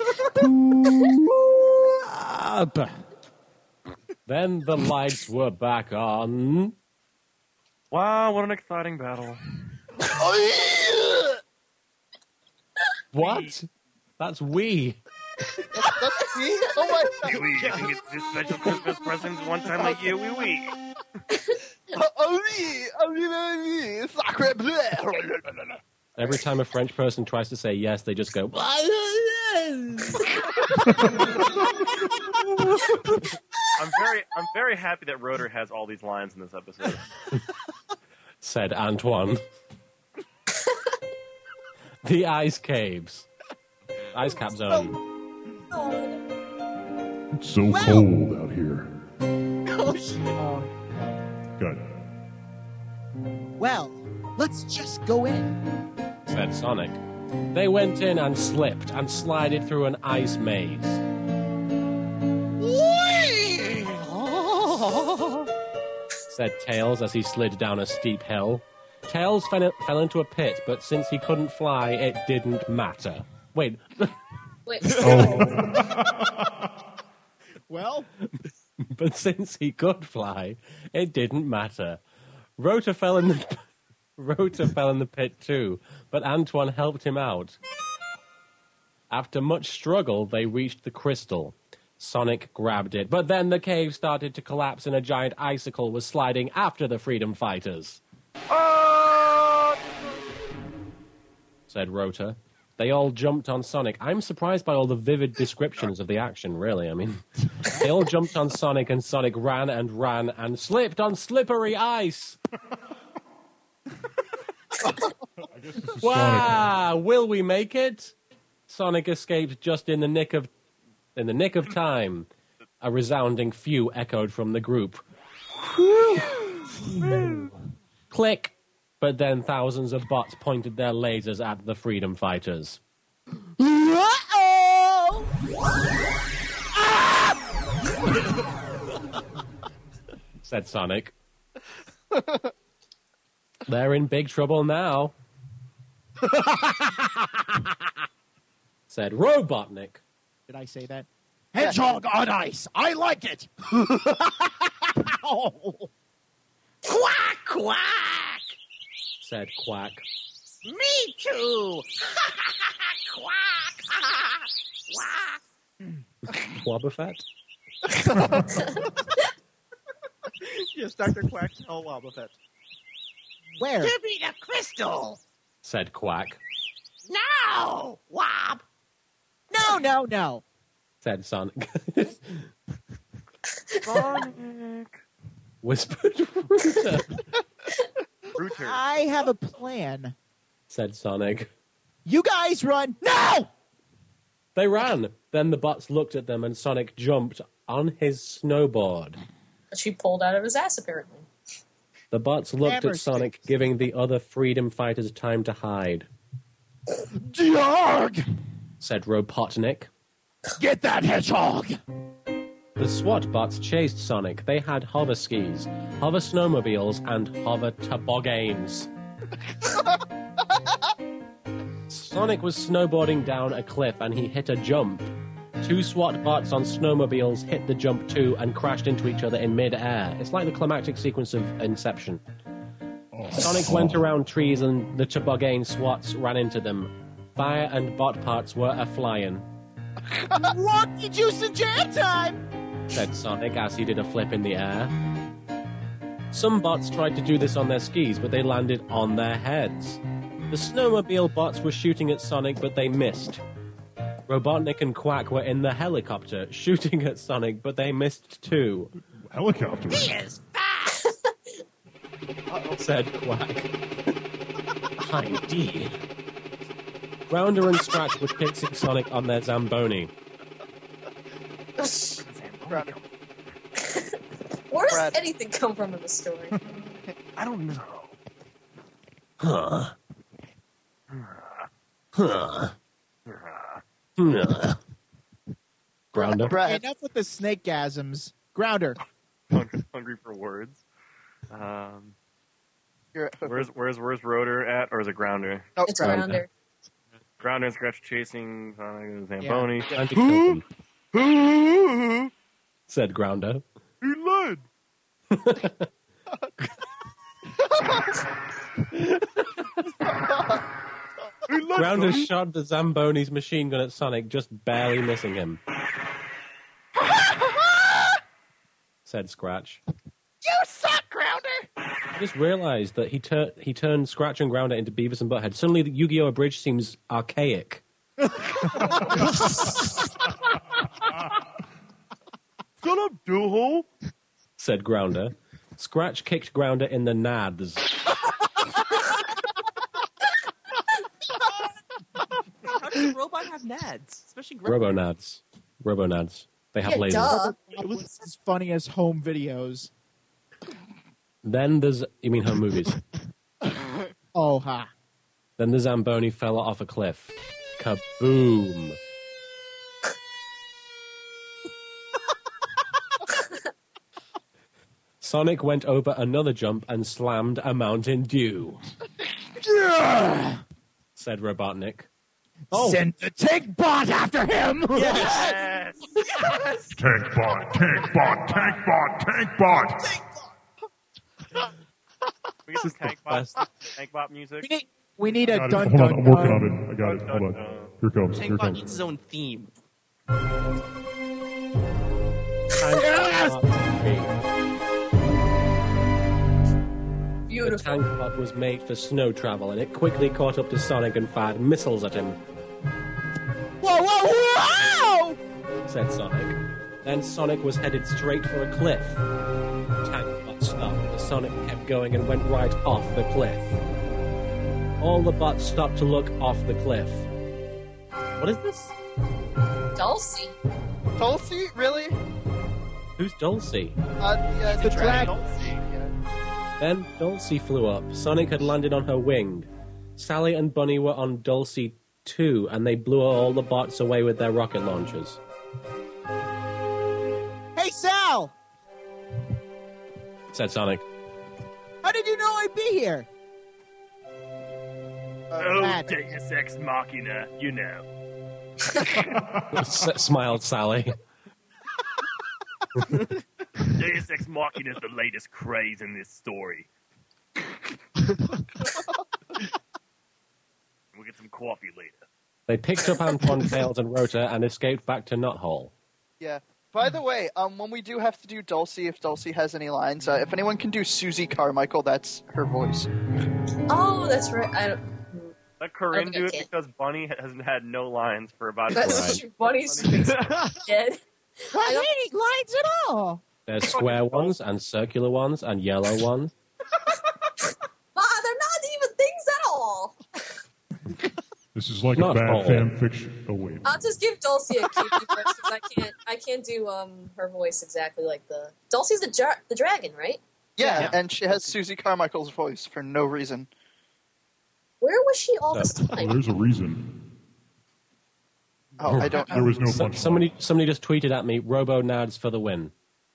Then the lights were back on. Wow, what an exciting battle. What? That's we. That's me? Oh my god. We can get this special Christmas presents one time a year, we. Every time a French person tries to say yes, they just go. I'm very happy that Rotor has all these lines in this episode. Said Antoine. The ice caves. Ice cap zone. It's so cold out here. Good. Well, let's just go in. Said Sonic. They went in and slipped and slided through an ice maze. Said Tails as he slid down a steep hill. Tails fell into a pit, but since he couldn't fly, it didn't matter. Wait. Wait. Well, But since he could fly, it didn't matter. Rota fell in the pit too, but Antoine helped him out. After much struggle, they reached the crystal. Sonic grabbed it, but then the cave started to collapse and a giant icicle was sliding after the freedom fighters. Said Rota. They all jumped on Sonic. I'm surprised by all the vivid descriptions of the action, really. I mean, they all jumped on Sonic and Sonic ran and slipped on slippery ice. Wow! Will we make it? Sonic escaped just in the nick of time. A resounding phew echoed from the group. Click. But then thousands of bots pointed their lasers at the freedom fighters. Uh-oh! Said Sonic. They're in big trouble now. Said Robotnik. Did I say that? Hedgehog on ice. I like it. Quack, quack. Said Quack. Me too. Quack, quack. Wobbuffet? Yes, Dr. Quack, tell Wobbuffet. Where? Give me the crystal. Said Quack. Now, Wob. No. Said Sonic. Sonic. whispered Rooter. Rooter. I have a plan. Said Sonic. You guys run. No! They ran. Then the bots looked at them and Sonic jumped on his snowboard. That she pulled out of his ass, apparently. The bots looked Hammer at Sonic, giving the other freedom fighters time to hide. Georg! Said Robotnik. Get that hedgehog! The SWAT bots chased Sonic. They had hover skis, hover snowmobiles, and hover toboggans. Sonic was snowboarding down a cliff and he hit a jump. 2 SWAT bots on snowmobiles hit the jump too and crashed into each other in mid-air. It's like the climactic sequence of Inception. Sonic went around trees and the toboggan SWATs ran into them. Fire and bot parts were a-flying. Rocky juice and jam time! Said Sonic as he did a flip in the air. Some bots tried to do this on their skis, but they landed on their heads. The snowmobile bots were shooting at Sonic, but they missed. Robotnik and Quack were in the helicopter, shooting at Sonic, but they missed too. Helicopter? He is fast! Said Quack. Indeed. Grounder and Scratch were fixing Sonic on their Zamboni. Where does anything come from in the story? I don't know. Huh. Grounder. Enough with the snakegasms. Grounder. Hungry for words. Where's Rotor at, or is it Grounder? Oh, It's Grounder. Grounder and Scratch chasing Sonic and Zamboni. Trying to kill them. Said Grounder. He led. Grounder shot the Zamboni's machine gun at Sonic, just barely missing him. Said Scratch. You suck, Grounder! I just realized that he turned Scratch and Grounder into Beavis and Butthead. Suddenly, the Yu-Gi-Oh! Abridged seems archaic. Shut up, Duhole! Said Grounder. Scratch kicked Grounder in the nads. How does a robot have nads? Especially Robonads. Robonads. They have lasers. duh. It was as funny as home videos. Then there's... You mean home movies? Oh, ha. Then the Zamboni fell off a cliff. Kaboom. Sonic went over another jump and slammed a Mountain Dew. Said Robotnik. Oh. Send the tank bot after him! Yes! Yes! Tank bot, tank bot, tank bot, tank bot! We get some tank bot music. We need a Got it. dun Hold on, dun I'm working dun. on it. I got it. Hold on. Here comes. Here Tank Bot comes. needs his own theme. The Beautiful. tank bot was made for snow travel, and it quickly caught up to Sonic and fired missiles at him, Whoa, whoa, whoa! said Sonic. Then Sonic was headed straight for a cliff. The tank bot stopped, but Sonic kept going and went right off the cliff. All the bots stopped to look off the cliff. What is this? Dulcie. Tulsi? Really? Who's Dulcie? The drag. Then Dulcie flew up. Sonic had landed on her wing. Sally and Bunny were on Dulcie too, and they blew all the bots away with their rocket launchers. Hey, Sal! Said Sonic. How did you know I'd be here? Oh, Deus Ex Machina, you know. Smiled Sally. Deus Ex Machina is the latest craze in this story. We'll get some coffee later. They picked up Antoine, Tails, and Rota and escaped back to Knothole. Yeah. By the way, when we do have to do Dulcie, if Dulcie has any lines, if anyone can do Susie Carmichael, that's her voice. Oh, that's right. Let Corinne Okay, do it okay. because Bunny hasn't had no lines for about That's Right. true. Bunny's dead. I don't need lines at all. There's square ones and circular ones and yellow ones. They're not even things at all. This is like Not a bad all. fan fiction. Oh wait. I'll just give Dulcie a cutie voice because I can't do her voice exactly like the Dulcie's the dragon, right? Yeah, and she has Susie Carmichael's voice for no reason. Where was she all this Well, time? there's a reason. Oh, I don't know. There was no punchline. Somebody just tweeted at me, Robo Nads for the win.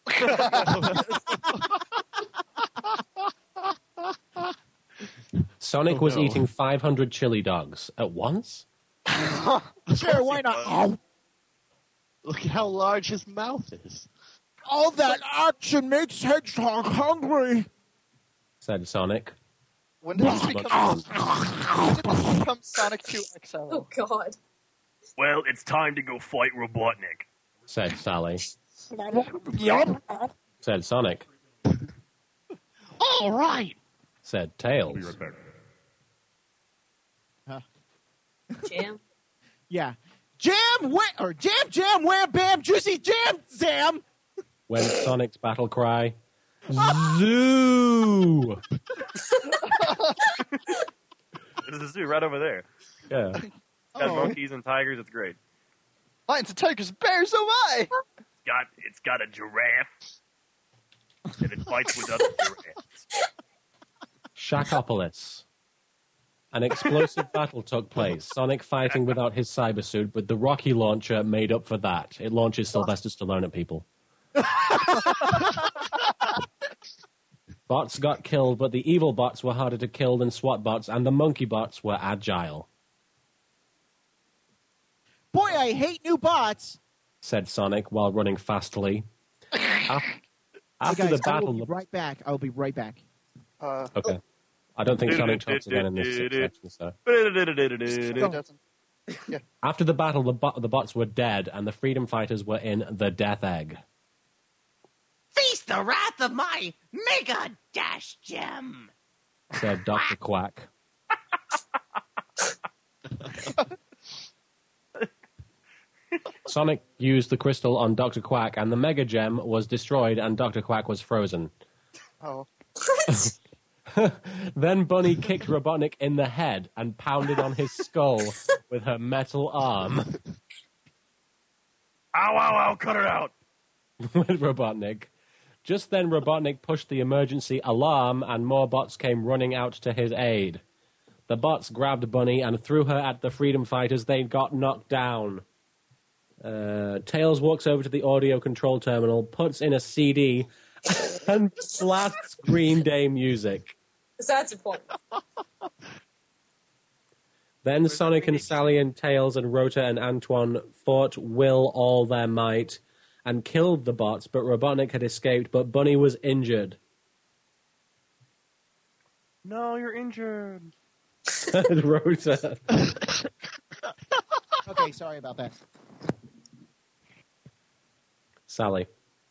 Sonic was eating 500 chili dogs at once? Sure, why not? Oh, Look at how large his mouth is. all that action makes Hedgehog hungry. Said Sonic. When did this become Sonic 2 XL? Oh God! Well, it's time to go fight Robotnik. Said Sally. Yup. Said Sonic. All right. Said I'll Tails. be right back. Jam. Yeah. Jam, wham, bam, juicy jam, zam. When Sonic's battle cry, Zoo! There's a zoo right over there. Yeah. Got monkeys and tigers. It's great. Lions and tigers, bears, oh my! It's got a giraffe, and it fights with other giraffes. Shackopolis. An explosive battle took place. Sonic fighting without his cyber suit, but the Rocky launcher made up for that. It launches Sylvester Stallone at people. Bots got killed, but the evil bots were harder to kill than SWAT bots, and the monkey bots were agile. Boy, I hate new bots. Said Sonic while running fastly. After Hey, the guys, I battle... will be right back. I'll be right back. Okay. I don't think Sonic talks again in this section, so... After the battle, the bots were dead, and the freedom fighters were in the Death Egg. Feast the wrath of my Mega Dash Gem. Said Dr. Quack. Sonic used the crystal on Dr. Quack, and the Mega Gem was destroyed, and Dr. Quack was frozen. Oh. Then Bunny kicked Robotnik in the head and pounded on his skull with her metal arm. Ow, ow, ow, cut it out! With Robotnik. Just then, Robotnik pushed the emergency alarm, and more bots came running out to his aid. The bots grabbed Bunny and threw her at the freedom fighters. They got knocked down. Tails walks over to the audio control terminal, puts in a CD, and blasts Green Day music. Because that's important. Then Sonic and Sally and Tails and Rota and Antoine fought Will all their might and killed the bots, but Robotnik had escaped, but Bunny was injured. No, you're injured. Said Rota. Okay, sorry about that. Sally.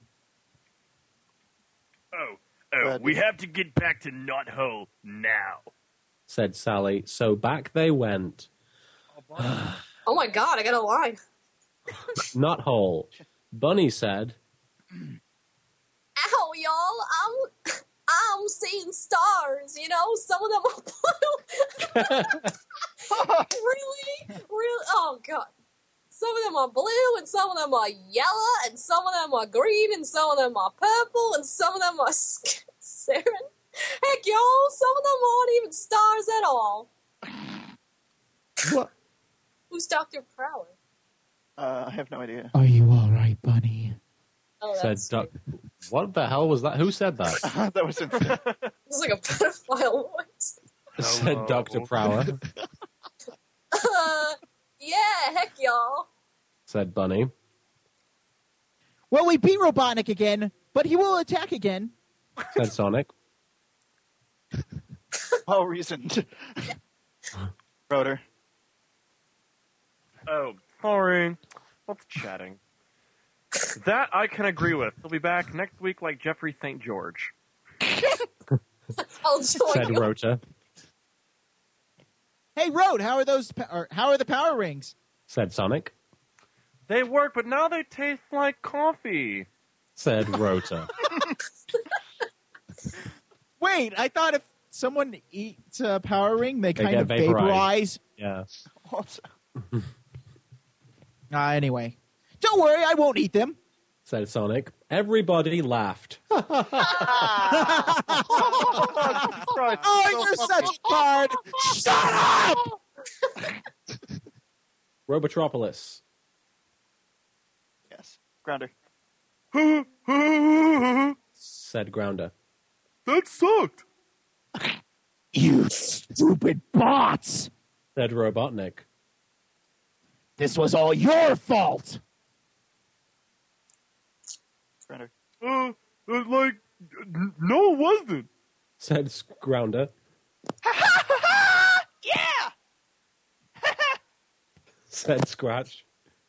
We have to get back to Knot Hole now. Said Sally. So back they went. Oh my God! I got a line. Not whole. Bunny said, Ow, y'all! I'm seeing stars. You know, some of them are blue. Really? Oh God! Some of them are blue, and some of them are yellow, and some of them are green, and some of them are purple, and some of them are sarin. Heck, y'all! Some of them aren't even stars at all. What? Who's Dr. Prowler? I have no idea. Are you all right, Bunny? Oh, said that's Doc. What the hell was that? Who said that? That was it's like a pedophile voice. Said Dr. Prower. Yeah, heck, y'all. Said Bunny. Well, we beat Robotnik again, but he will attack again. Said Sonic. Well reasoned. Rotor. Oh, sorry. What's chatting? That I can agree with. He'll be back next week like Jeffrey St. George. I'll join Said you. Rota. Hey, Road, how are the power rings? Said Sonic. They work, but now they taste like coffee. said Rota. Wait, I thought if someone eats a power ring, they kind get of vaporize. Yeah. Anyway, don't worry, I won't eat them. Said Sonic. Everybody laughed. Oh, you're such a card! Shut up! Robotropolis. Yes. Grounder. Said Grounder. That sucked. You stupid bots! Said Robotnik. This was all your fault! Grounder. No, it wasn't. Said Grounder. Yeah! Said Scratch.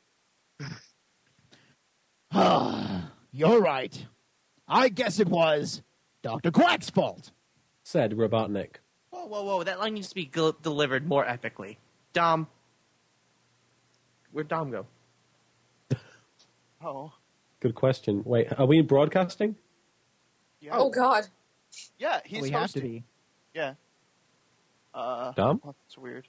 You're right. I guess it was Dr. Quack's fault. Said Robotnik. Whoa, whoa, whoa. That line needs to be delivered more epically. Dom. Where'd Dom go? Oh. Good question. Wait, are we broadcasting? Yeah. Oh, God. Yeah, he's We have to be. Yeah. Dom? Oh, that's weird.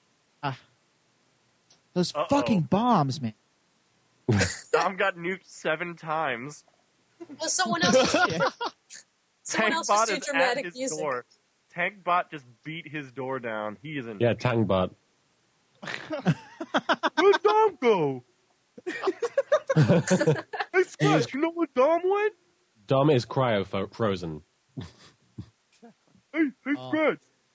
Those fucking bombs, man. Dom got nuked 7 times. Well, someone else just Tankbot did is dramatic at his music. door. Tankbot just beat his door down. He is in. Yeah, Tangbot. Where'd Dom go? Hey, Scratch, you know where Dom went? Dom is cryo-frozen. Hey, Scratch.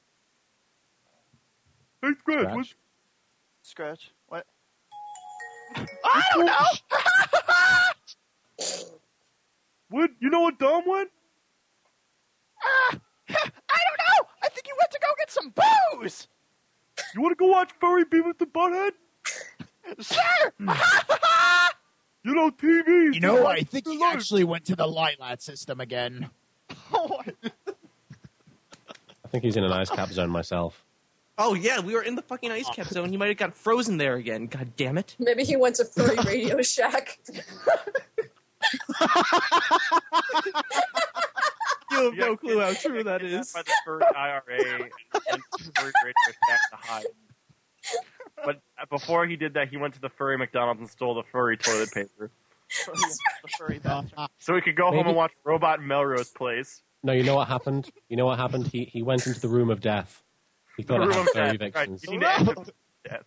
Hey, Scratch. What's... Scratch. What? I don't know! What? You know what Dom went? I don't know! I think he went to go get some booze! You want to go watch Furry Beavis the Butthead? Sure! You know, TV. You know, I think he actually went to the Lilat system again. I think he's in an ice cap zone myself. Oh, yeah, we were in the fucking ice cap zone. He might have got frozen there again. God damn it. Maybe he went to Furry Radio Shack. You have no clue how true that is. By the furry IRA and furry radio shack to hide. But before he did that, he went to the furry McDonald's and stole the furry toilet paper. The furry bastard. So he could go home and watch Robot Melrose Place. No, you know what happened? He went into the room of death. He thought it had 30 evictions. Right, you need to end up death.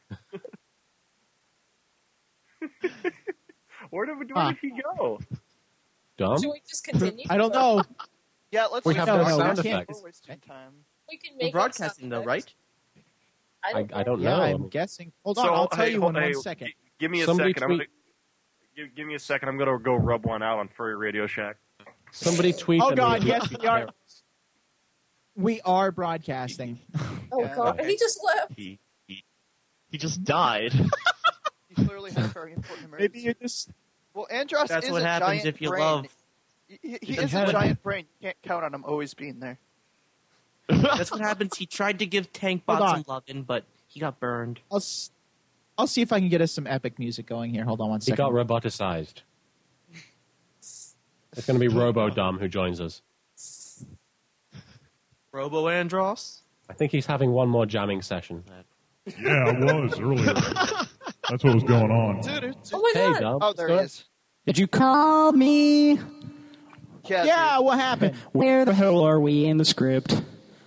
Where did he go? Dom? Should we just continue? I don't know. Yeah, let's We just have no go. sound We're effects. wasting time. We can We're make broadcasting, though, right? I don't Yeah, know. I'm guessing. Hold on, I'll tell you in 1 second. Give me a Somebody second. tweet- Give me a second. I'm gonna go rub one out on Furry Radio Shack. Somebody tweet Oh at God, me. yes, we are. We are broadcasting. Oh, God. He just left. He just died. He clearly had a very important emergency. Maybe you just. Well, Andros That's is what a happens giant if you brain. love. He is a giant brain. You can't count on him always being there. That's what happens. He tried to give Tankbot Hold on. some loving, but he got burned. I'll see if I can get us some epic music going here. Hold on 1 He second. got roboticized. It's going to be Robo-Dom who joins us. Robo Andros? I think he's having one more jamming session. Yeah, it was earlier. That's what was going on. Oh, my Hey, God. Dom. Oh, there he is. Did you call me? Yeah, what happened? Where the hell are we in the script?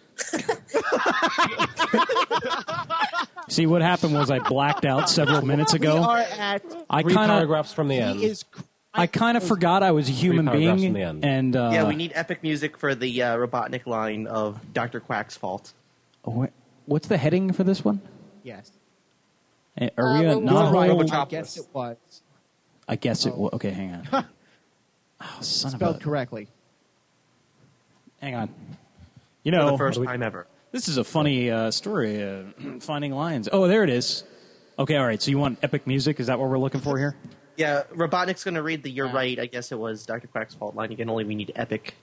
See, what happened was I blacked out several minutes We ago. are at. I Three kind of, paragraphs from the end. He is. I kind of forgot I was a human paragraphs being, from the end. and Yeah, we need epic music for the Robotnik line of Dr. Quack's fault. what's the heading for this one? Yes. Are we Robo- not Right, whole? I guess it was I guess it was. Okay, hang on. Oh, son spelled of a! correctly. Hang on. You For know, the first time ever. this is a funny story. Finding lines. Oh, there it is. Okay, all right. So you want epic music? Is that what we're looking for here? Yeah, Robotnik's going to read the "You're right." I guess it was Dr. Quack's fault line again. Only we need epic.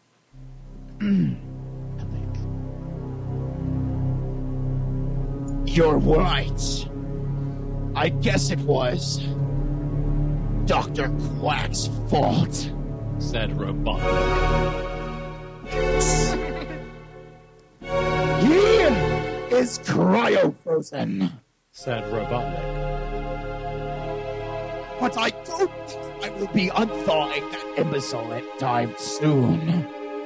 You're right. I guess it was Dr. Quack's fault. said Robotnik. He is cryo-frozen. Said Robotnik. But I don't think I will be unthawing that imbecile anytime soon.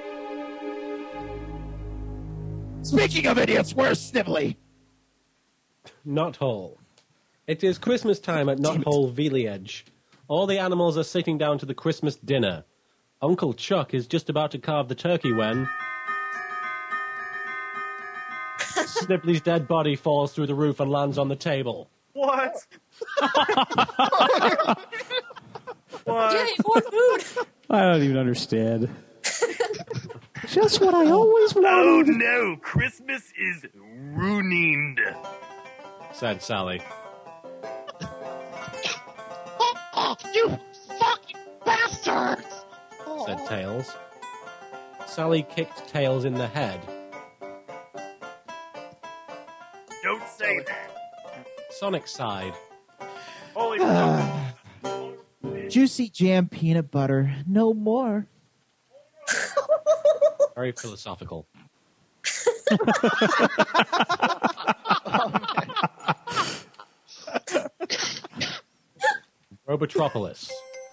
Speaking of idiots, where's Snively? Not Hole. It is Christmas time at Not Hole Village. All the animals are sitting down to the Christmas dinner. Uncle Chuck is just about to carve the turkey when Snively's dead body falls through the roof and lands on the table. What? What? Yay, more food! I don't even understand. Just what I always wanted. Oh no, Christmas is ruined, said Sally. Oh, you fucking bastards! Said Tails. Sally kicked Tails in the head. Don't say that. Sonic sighed. Holy fuck. Juicy jam peanut butter. No more. Very philosophical. Robotropolis.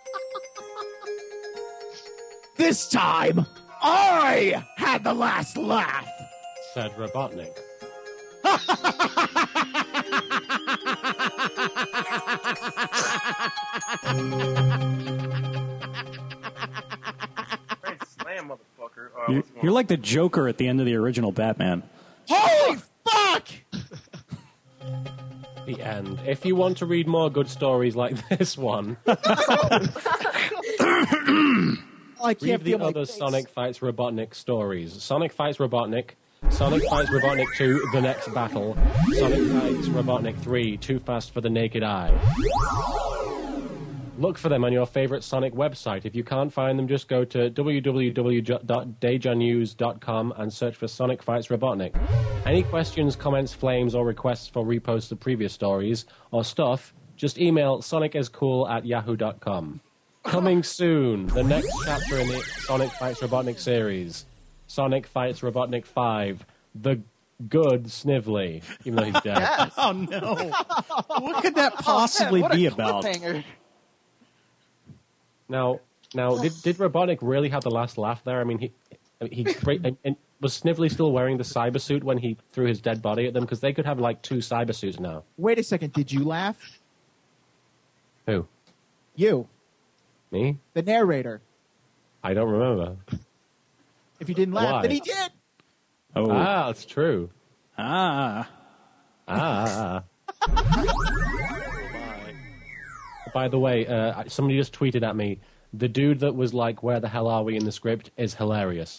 This time, I had the last laugh. Said Robotnik. Great slam, motherfucker. You're like the Joker at the end of the original Batman. Holy fuck! The end. If you want to read more good stories like this one, I can't read the feel my other face. Sonic Fights Robotnik stories. Sonic Fights Robotnik, Sonic Fights Robotnik 2, The Next Battle, Sonic Fights Robotnik 3, Too Fast for the Naked Eye. Look for them on your favorite Sonic website. If you can't find them, just go to www.dejanews.com and search for Sonic Fights Robotnik. Any questions, comments, flames, or requests for reposts of previous stories or stuff, just email sonicascool@yahoo.com. Coming soon, the next chapter in the Sonic Fights Robotnik series. Sonic Fights Robotnik 5, The Good Snively, even though he's dead. Yes. Oh no! What could that possibly what a be about? cliffhanger. Now, did Robotnik really have the last laugh there? I mean, and was Snively still wearing the cyber suit when he threw his dead body at them? Because they could have like 2 cyber suits now. Wait a second. Did you laugh? Who? You, Me? the narrator. I don't remember. If you didn't laugh, Why? then he did. Oh, Ah, that's true. ah. By the way, somebody just tweeted at me, the dude that was like, where the hell are we in the script is hilarious.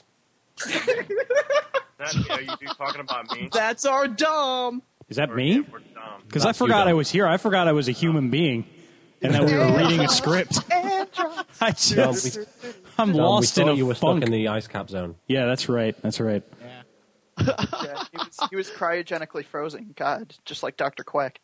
Yeah, you do talking about me. That's our Dom. Is that me? We're dumb. Because I That's you, forgot Dom. I was here. I forgot I was a human being, and that we were reading a script. I just, I'm Dom, lost we in thought a you were funk. stuck in the ice cap zone. Yeah, that's right. That's right. Yeah, he was cryogenically frozen. God, just like Dr. Quack.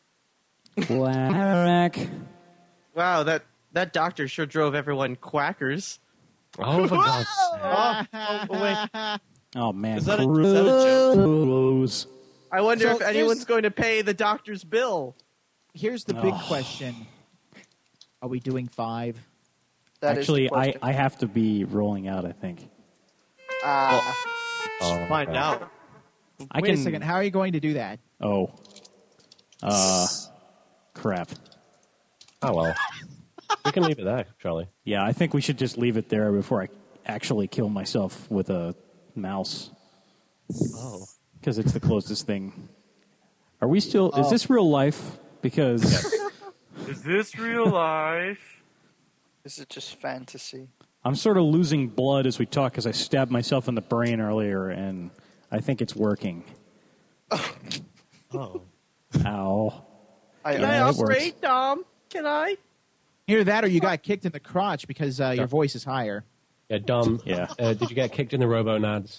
Quack. Wow, that doctor sure drove everyone quackers. Oh, for God's sake. Wait. Oh man, Is that a joke? Cruise. I wonder So if anyone's here's- going to pay the doctor's bill. Here's the big Oh. question: are we doing 5? That is Actually, the question. I have to be rolling out. I think Ah, Oh, Find God. out. I Wait can. a second. How are you going to do that? Oh, crap. Oh, well. We can leave it there, Charlie. Yeah, I think we should just leave it there before I actually kill myself with a mouse. Oh. Because it's the closest thing. Are we still? Is this real life? Because Is this real life? is it just fantasy? I'm sort of losing blood as we talk because I stabbed myself in the brain earlier, and I think it's working. Oh. Ow. I, Can I Yeah, it works. operate, Dom? Can I? Either that, or you got kicked in the crotch because your voice is higher. Yeah, Dom, Yeah. did you get kicked in the robo-nads?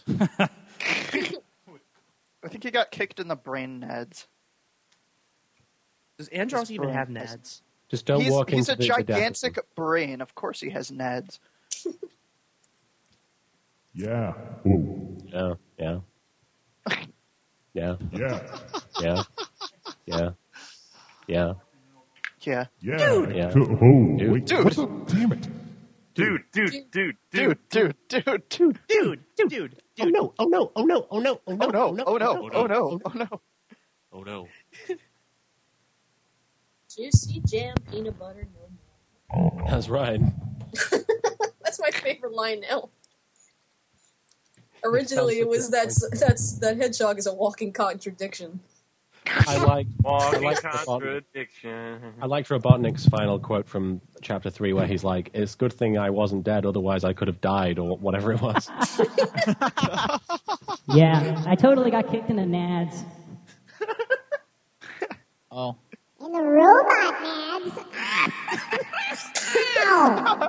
I think he got kicked in the brain, Neds. Does Andros This even brain have has- nads? Just don't walk He's into a the gigantic brain. Of course he has Neds. Yeah. Whoa. Yeah. Yeah. Yeah. Yeah. Yeah. Yeah. Yeah. Yeah. Yeah. Dude. Yeah. Oh, Dude. wait. Dude. What's up? Damn it. Dude. Dude. Oh no. Oh no. Oh no. Oh no. Oh no. Oh no. Oh no. Oh no. Oh no. Oh no. Juicy jam, peanut butter, no more. That's right. That's my favorite line now. Originally, it was that hedgehog is a walking contradiction. I liked Contradiction. I liked Robotnik's final quote from Chapter 3 where he's like, it's a good thing I wasn't dead, otherwise I could have died, or whatever it was. Yeah, I totally got kicked in the nads. Oh. In the robot nads. Ow!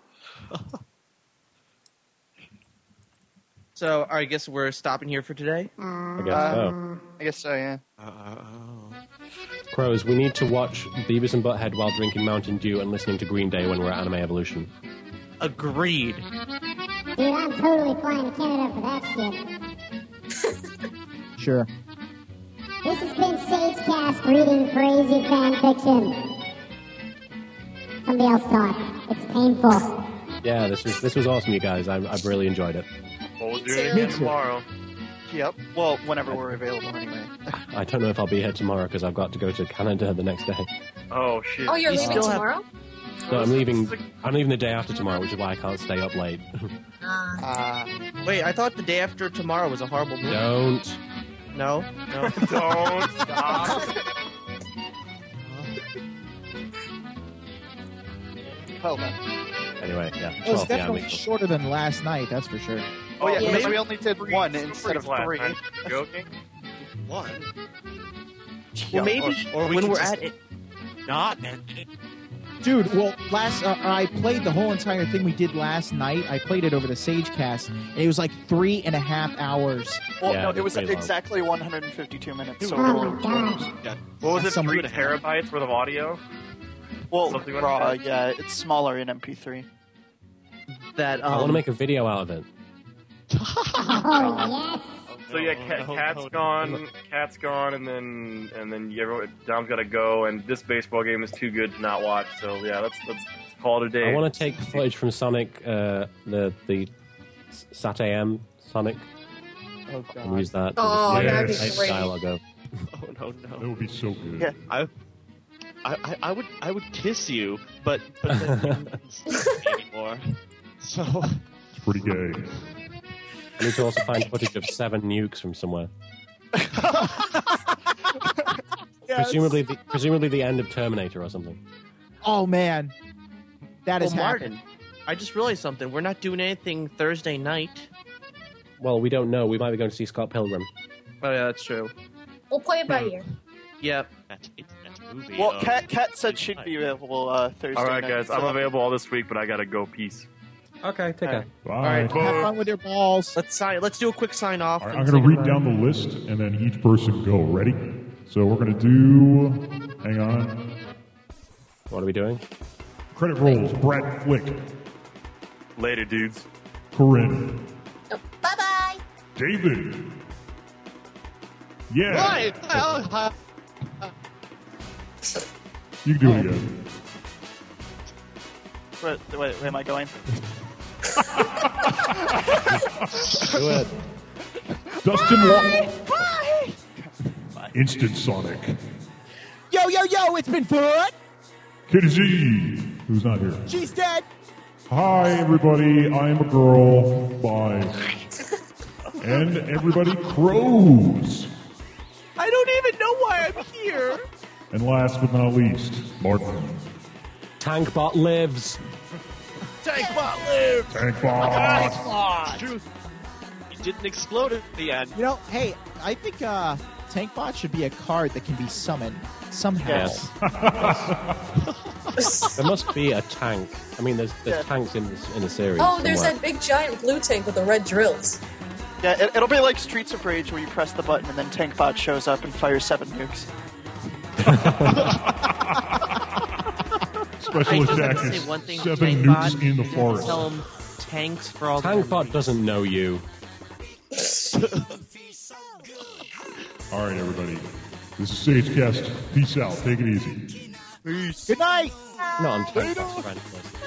So I guess we're stopping here for today. I guess so. I guess so, yeah. Crows, we need to watch Beavis and Butthead while drinking Mountain Dew and listening to Green Day when we're at Anime Evolution. Agreed. Dude, I'm totally flying to Canada for that shit. Sure. This has been Sagecast reading crazy fan fiction. Somebody else talk. It's painful. Yeah, this was awesome, you guys. I've really enjoyed it. Well, we'll do it again tomorrow. Yep. Well, whenever we're available, anyway. I don't know if I'll be here tomorrow because I've got to go to Canada the next day. Oh shit! Oh, you're leaving tomorrow? So I'm leaving the day after tomorrow, which is why I can't stay up late. Wait, I thought the day after tomorrow was a horrible movie. Don't. No. Don't stop. Well then. Anyway, yeah. It was 12, yeah, definitely shorter than last night, that's for sure. Oh yeah, Yeah. because we only did one instead of Last three. night. Joking? One. Well, maybe Or we when could we're just at it. not end it. Dude, well, I played the whole entire thing we did last night. I played it over the Sagecast, and it was like 3.5 hours. Well, Yeah, no, it it was was pretty long. exactly 152 minutes. So Oh my god. Yeah. What was it? That's some 3 weird- terabytes worth of audio? well, something like raw, that? yeah, it's smaller in MP3. That I want to make a video out of it. Oh, So yeah, Cat's gone, and then Dom's got to go, and this baseball game is too good to not watch. So yeah, let's call it a day. I want to take footage from Sonic, the Sat AM Sonic, Oh, and use that. Oh, and that'd be just great. dialogue over. Oh no. That would be so good. Yeah. I would kiss you, but then you wouldn't see me anymore. So It's pretty gay. I need to also find footage of 7 nukes from somewhere. Presumably the end of Terminator or something. Oh, man. That is Martin, I just realized something. We're not doing anything Thursday night. Well, we don't know. We might be going to see Scott Pilgrim. Oh yeah, that's true. We'll play it by ear. Yep. that's movie. Well, Cat said she'd be available Thursday All right, night, guys, so- I'm available all this week, but I gotta go. Peace. Okay, take care. Bye. All right. Have fun with your balls. Let's do a quick sign off. All right, I'm going to read down the list, and then each person go. Ready? So we're going to do... Hang on. What are we doing? Credit rolls. Brad Flick. Later, dudes. Corinne. Bye-bye. David. Yeah. Right. You can do it again. Wait, am I going? Do it. Dustin Walker. Instant Sonic. Yo, it's been fun. Kid Z, who's not here. She's dead. Hi, everybody. I am a girl. Bye. And everybody, Crows. I don't even know why I'm here. And last but not least, Martin. Tankbot lives. Tankbot lived. Tankbot. Truth. He didn't explode at the end. You know, hey, I think Tankbot should be a card that can be summoned somehow. Yes. There must be a tank. I mean, there's tanks in the series. Oh, there's somewhere. that big giant blue tank with the red drills. Yeah, it'll be like Streets of Rage where you press the button and then Tankbot shows up and fires 7 nukes. Special I just attack have to is say one thing. 7 Tankbot, nukes in the forest. Tell him tanks for all. Tankbot doesn't know you. All right, everybody. This is SageCast. Peace out. Take it easy. Peace. Good night. Not on Tankbot's friend list.